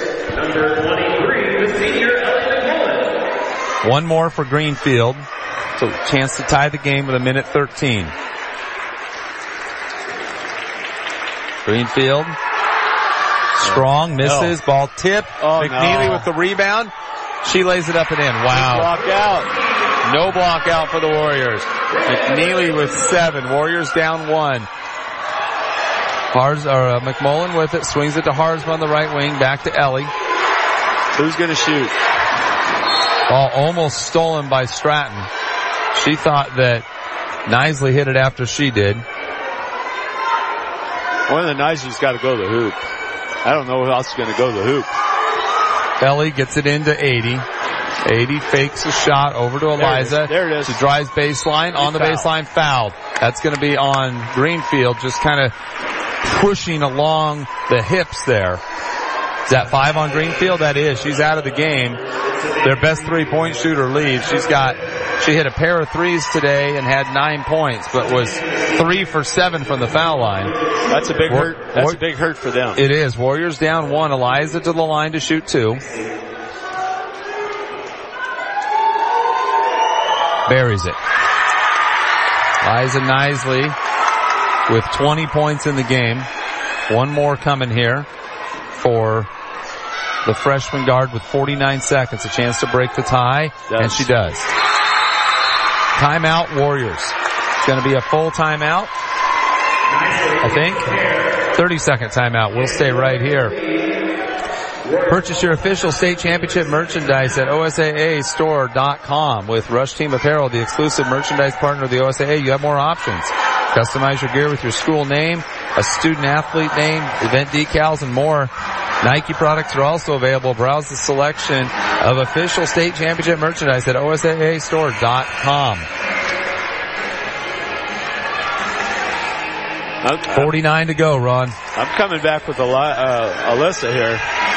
Number 23, the senior Ellie McMullen. One more for Greenfield. So chance to tie the game with 1:13. Greenfield. Strong, misses, ball tipped. McNeely with the rebound. She lays it up and in. Wow. Block out. No block out for the Warriors. McNeely with 7. Warriors down 1. McMullen with it. Swings it to Harzma on the right wing. Back to Ellie. Who's going to shoot? Ball almost stolen by Stratton. She thought that Nisley hit it after she did. One of the Nisley's got to go to the hoop. I don't know who else is going to go to the hoop. Ellie gets it into 80. 80 fakes a shot over to Eliza. There it is. She drives baseline. On the baseline, fouled. That's going to be on Greenfield, just kind of pushing along the hips there. Is that 5 on Greenfield? That is. She's out of the game. Their best 3-point shooter leaves. She hit a pair of threes today and had 9 points, but was 3 for 7 from the foul line. That's a big hurt. That's a big hurt for them. It is. Warriors down 1. Eliza to the line to shoot 2. Buries it. Eliza Nisley with 20 points in the game. One more coming here for the freshman guard with 49 seconds. A chance to break the tie, and she does. Timeout, Warriors. It's going to be a full timeout, I think. 30-second timeout. We'll stay right here. Purchase your official state championship merchandise at OSAAstore.com. With Rush Team Apparel, the exclusive merchandise partner of the OSAA, you have more options. Customize your gear with your school name, a student athlete name, event decals, and more. Nike products are also available. Browse the selection of official state championship merchandise at OSAAstore.com. 49 to go, Ron. I'm coming back with Alyssa here.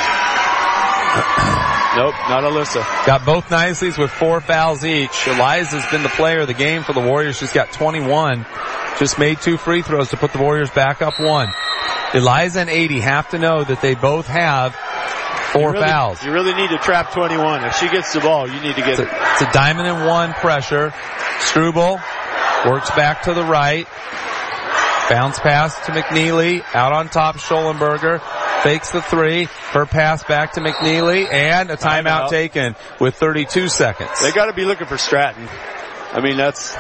Nope, not Alyssa. Got both Nisleys with 4 fouls each. Eliza's been the player of the game for the Warriors. She's got 21. Just made 2 free throws to put the Warriors back up 1. Eliza and 80 have to know that they both have 4 fouls. You really need to trap 21. If she gets the ball, you need to get it. It's a diamond and 1 pressure. Struble works back to the right. Bounce pass to McNeely. Out on top, Schollenberger. Fakes the 3. Her pass back to McNeely. And a timeout taken with 32 seconds. They got to be looking for Stratton. I mean, that's...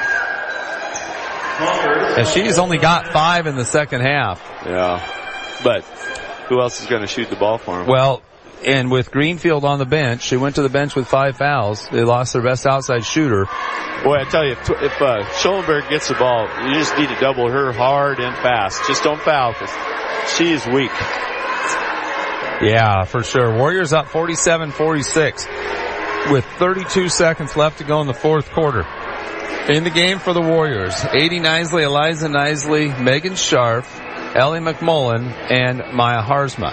And she's only got 5 in the second half. Yeah. But who else is going to shoot the ball for them? Well, and with Greenfield on the bench, she went to the bench with 5 fouls. They lost their best outside shooter. Boy, I tell you, if Schollenberg gets the ball, you just need to double her hard and fast. Just don't foul because she is weak. Yeah, for sure. Warriors up 47-46 with 32 seconds left to go in the fourth quarter. In the game for the Warriors, 80 Nisley, Eliza Nisley, Megan Scharf, Ellie McMullen, and Maya Harzma.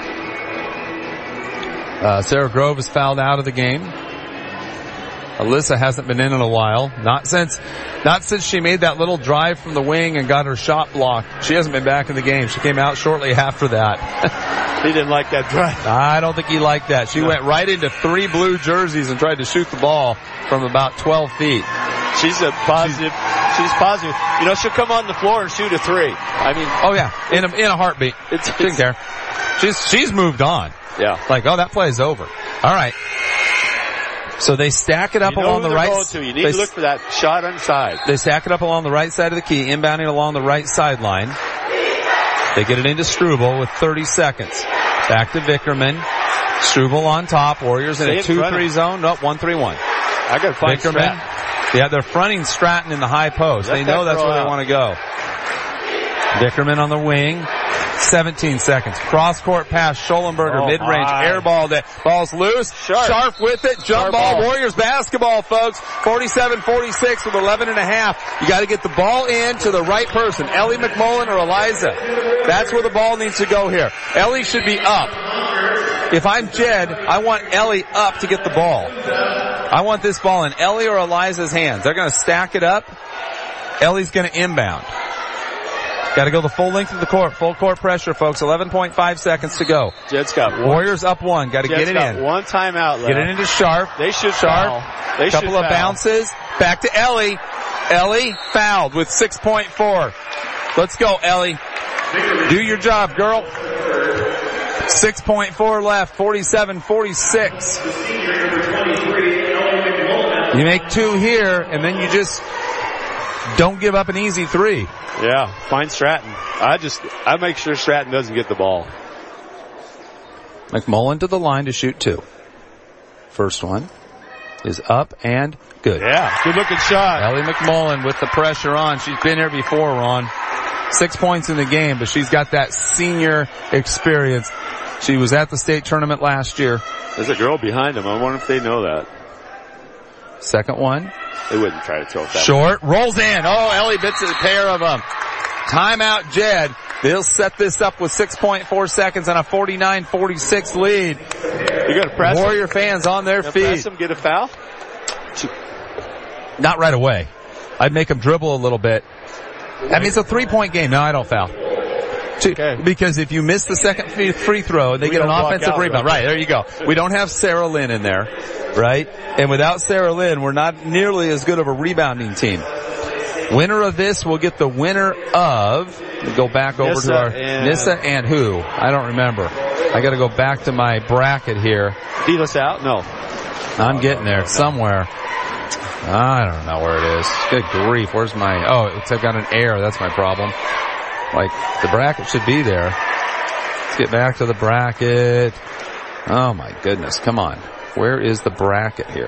Sarah Grove is fouled out of the game. Alyssa hasn't been in a while. Not since she made that little drive from the wing and got her shot blocked. She hasn't been back in the game. She came out shortly after that. He didn't like that drive. I don't think he liked that. She went right into 3 blue jerseys and tried to shoot the ball from about 12 feet. She's positive. She's positive. You know, she'll come on the floor and shoot a 3. I mean, oh yeah, in a heartbeat. She didn't care. She's moved on. Yeah. Like, oh, that play's over. All right. So they stack it up along the right. You need to look for that shot inside. They stack it up along the right side of the key, inbounding along the right sideline. They get it into Struble with 30 seconds. Back to Vickerman. Struble on top. Warriors in a 2-3 zone. Nope, 1-3-1. I gotta find Vickerman. Yeah, they're fronting Stratton in the high post. They know that's where they want to go. Vickerman on the wing. 17 seconds. Cross-court pass. Schollenberger, mid-range. Air ball. Ball's loose. Sharp with it. Jump ball. Warriors basketball, folks. 47-46 with 11 and a half. You got to get the ball in to the right person. Ellie McMullen or Eliza. That's where the ball needs to go here. Ellie should be up. If I'm Jed, I want Ellie up to get the ball. I want this ball in Ellie or Eliza's hands. They're going to stack it up. Ellie's going to inbound. Got to go the full length of the court. Full court pressure, folks. 11.5 seconds to go. Jed's got one. Warriors up one. Got to get it in. One timeout left. Get it into Sharp. They should Sharp. foul. They Couple should of foul. bounces. Back to Ellie. Ellie fouled with 6.4. Let's go, Ellie. Do your job, girl. 6.4 left. 47-46. You make two here, and then you just don't give up an easy three. Yeah, find Stratton. I make sure Stratton doesn't get the ball. McMullen to the line to shoot two. First one is up and good. Yeah, good looking shot. Ellie McMullen with the pressure on. She's been here before, Ron. 6 points in the game, but she's got that senior experience. She was at the state tournament last year. There's a girl behind them. I wonder if they know that. Second one. They wouldn't try to throw it that Short. Rolls in. Oh, Ellie bits a pair of them. Timeout, Jed. They'll set this up with 6.4 seconds on a 49-46 lead. You got to press Warrior fans on their feet. Press them, get a foul? Not right away. I'd make them dribble a little bit. I mean, it's a 3-point game. No, I don't foul. Okay. Because if you miss the second free throw, they get an offensive rebound. Right, there you go. We don't have Sarah Lynn in there, right? And without Sarah Lynn, we're not nearly as good of a rebounding team. Winner of this will get the winner of, go back over to our Nissa and who? I don't remember. I got to go back to my bracket here. Beat us out? No. I'm getting there somewhere. I don't know where it is. Good grief. Where's my, I've got an error. That's my problem. Like, the bracket should be there. Let's get back to the bracket. Oh my goodness. Come on. Where is the bracket here?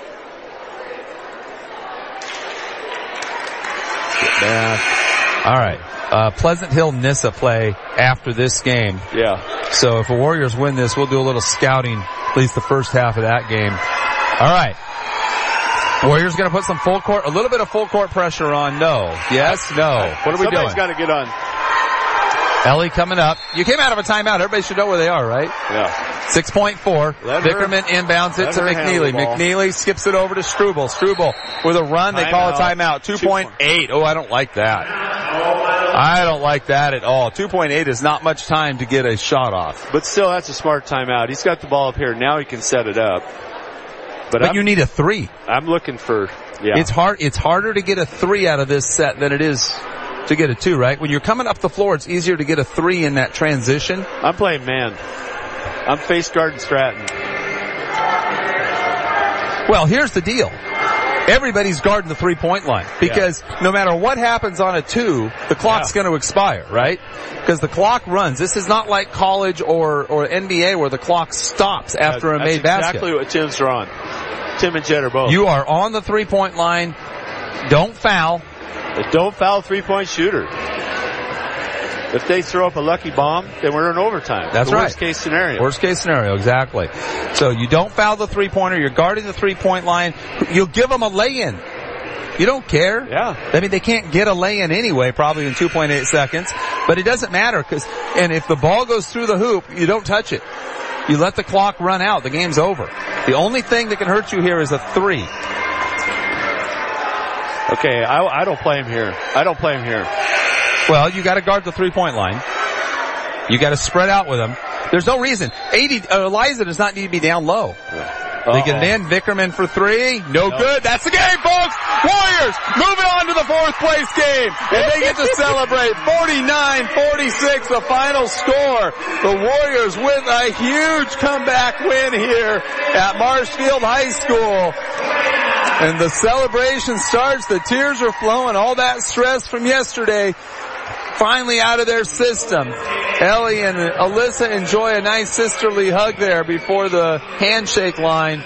Get back. All right. Pleasant Hill Nissa play after this game. Yeah. So if the Warriors win this, we'll do a little scouting, at least the first half of that game. All right. Warriors going to put some a little bit of full court pressure on. No. Yes? No. What are we doing? Somebody's got to get on. Ellie coming up. You came out of a timeout. Everybody should know where they are, right? Yeah. 6.4. Vickerman inbounds it to McNeely. McNeely skips it over to Struble. Struble with a run. They call a timeout. 2.8. Oh, I don't like that. I don't like that at all. 2.8 is not much time to get a shot off. But still, that's a smart timeout. He's got the ball up here. Now he can set it up. But you need a three. I'm looking for, It's harder to get a three out of this set than it is to get a two, right? When you're coming up the floor, it's easier to get a three in that transition. I'm playing man. I'm face guarding Stratton. Well, here's the deal. Everybody's guarding the 3-point line because no matter what happens on a two, the clock's going to expire, right? Because the clock runs. This is not like college or NBA where the clock stops after a made basket. That's exactly what Tim's on. Tim and Jed are both. You are on the 3-point line. Don't foul. Don't foul 3-point shooter. If they throw up a lucky bomb, then we're in overtime. That's right. Worst case scenario. Worst case scenario, exactly. So you don't foul the 3-pointer. You're guarding the 3-point line. You'll give them a lay-in. You don't care. Yeah. I mean, they can't get a lay-in anyway, probably in 2.8 seconds. But it doesn't matter and if the ball goes through the hoop, you don't touch it. You let the clock run out. The game's over. The only thing that can hurt you here is a three. Okay, I don't play him here. Well, you got to guard the 3-point line. You got to spread out with them. There's no reason. Eliza does not need to be down low. They get it in. Vickerman for three. No good. That's the game, folks. Warriors moving on to the fourth place game. And they get to celebrate 49-46, the final score. The Warriors with a huge comeback win here at Marshfield High School. And the celebration starts. The tears are flowing. All that stress from yesterday finally out of their system. Ellie and Alyssa enjoy a nice sisterly hug there before the handshake line.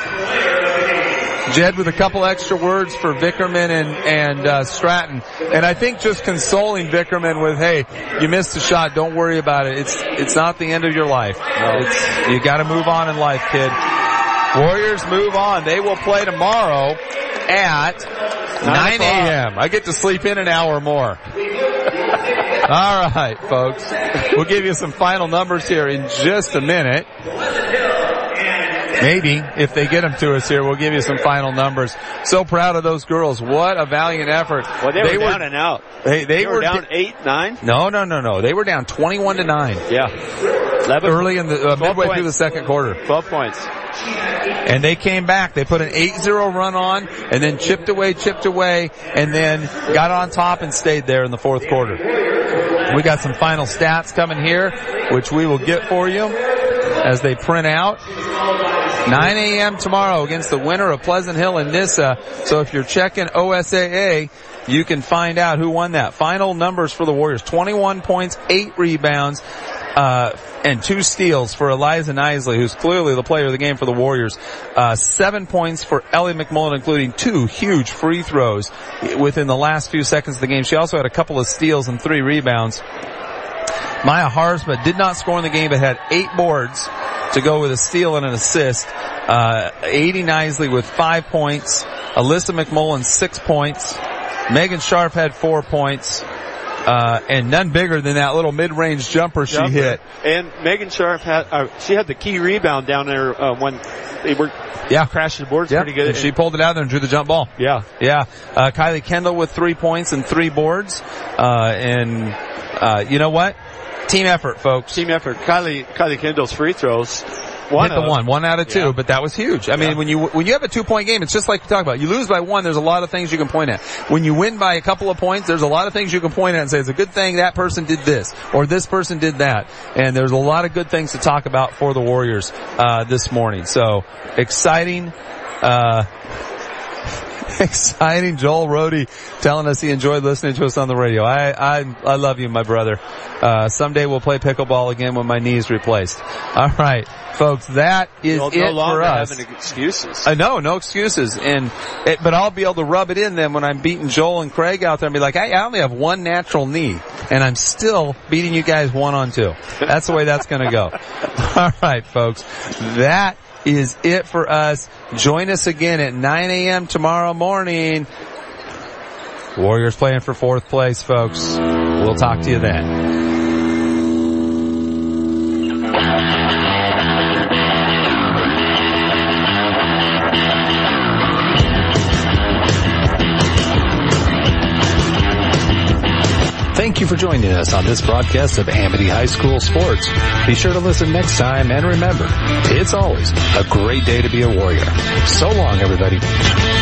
Jed with a couple extra words for Vickerman and Stratton. And I think just consoling Vickerman with, hey, you missed a shot, don't worry about it. It's not the end of your life. You gotta move on in life, kid. Warriors move on. They will play tomorrow at 9 a.m. I get to sleep in an hour more. All right, folks. We'll give you some final numbers here in just a minute. Maybe if they get them to us here, we'll give you some final numbers. So proud of those girls. What a valiant effort. Well, they were down and out. They were down 8-9? No. They were down 21-9. Yeah. 11, early in the midway points. through the second quarter. 12 points. And they came back. They put an 8-0 run on and then chipped away, and then got on top and stayed there in the fourth quarter. We got some final stats coming here, which we will get for you as they print out. 9 a.m. tomorrow against the winner of Pleasant Hill and Nissa. So if you're checking OSAA, you can find out who won that. Final numbers for the Warriors: 21 points, 8 rebounds, and 2 steals for Eliza Nisley, who's clearly the player of the game for the Warriors. 7 points for Ellie McMullen, including 2 huge free throws within the last few seconds of the game. She also had a couple of steals and 3 rebounds. Maya Harsma did not score in the game, but had 8 boards to go with a steal and an assist. 80 Nisley with 5 points. Alyssa McMullen 6 points. Megan Sharp had 4 points. And none bigger than that little mid-range jumper she hit. And Megan Sharp she had the key rebound down there, when they were crashing the boards pretty good. And she pulled it out there and drew the jump ball. Yeah. Kylie Kendall with 3 points and 3 boards. You know what? Team effort, folks. Team effort. Kylie Kendall's free throws. One out of 2, but that was huge. I mean, when you have a 2-point game, it's just like we talk about. You lose by 1, there's a lot of things you can point at. When you win by a couple of points, there's a lot of things you can point at and say, it's a good thing that person did this, or this person did that. And there's a lot of good things to talk about for the Warriors, this morning. So, exciting, exciting. Joel Rohde telling us he enjoyed listening to us on the radio. I love you, my brother. Someday we'll play pickleball again when my knee's replaced. All right, folks, that is it for us. Having excuses. No excuses. But I'll be able to rub it in then when I'm beating Joel and Craig out there and be like, hey, I only have 1 natural knee, and I'm still beating you guys 1-on-2. That's the way that's gonna go. All right, folks, that is it for us. Join us again at 9 a.m. tomorrow morning. Warriors playing for 4th place, folks. We'll talk to you then. Thank you for joining us on this broadcast of Amity High School Sports. Be sure to listen next time, and remember, it's always a great day to be a Warrior. So long, everybody.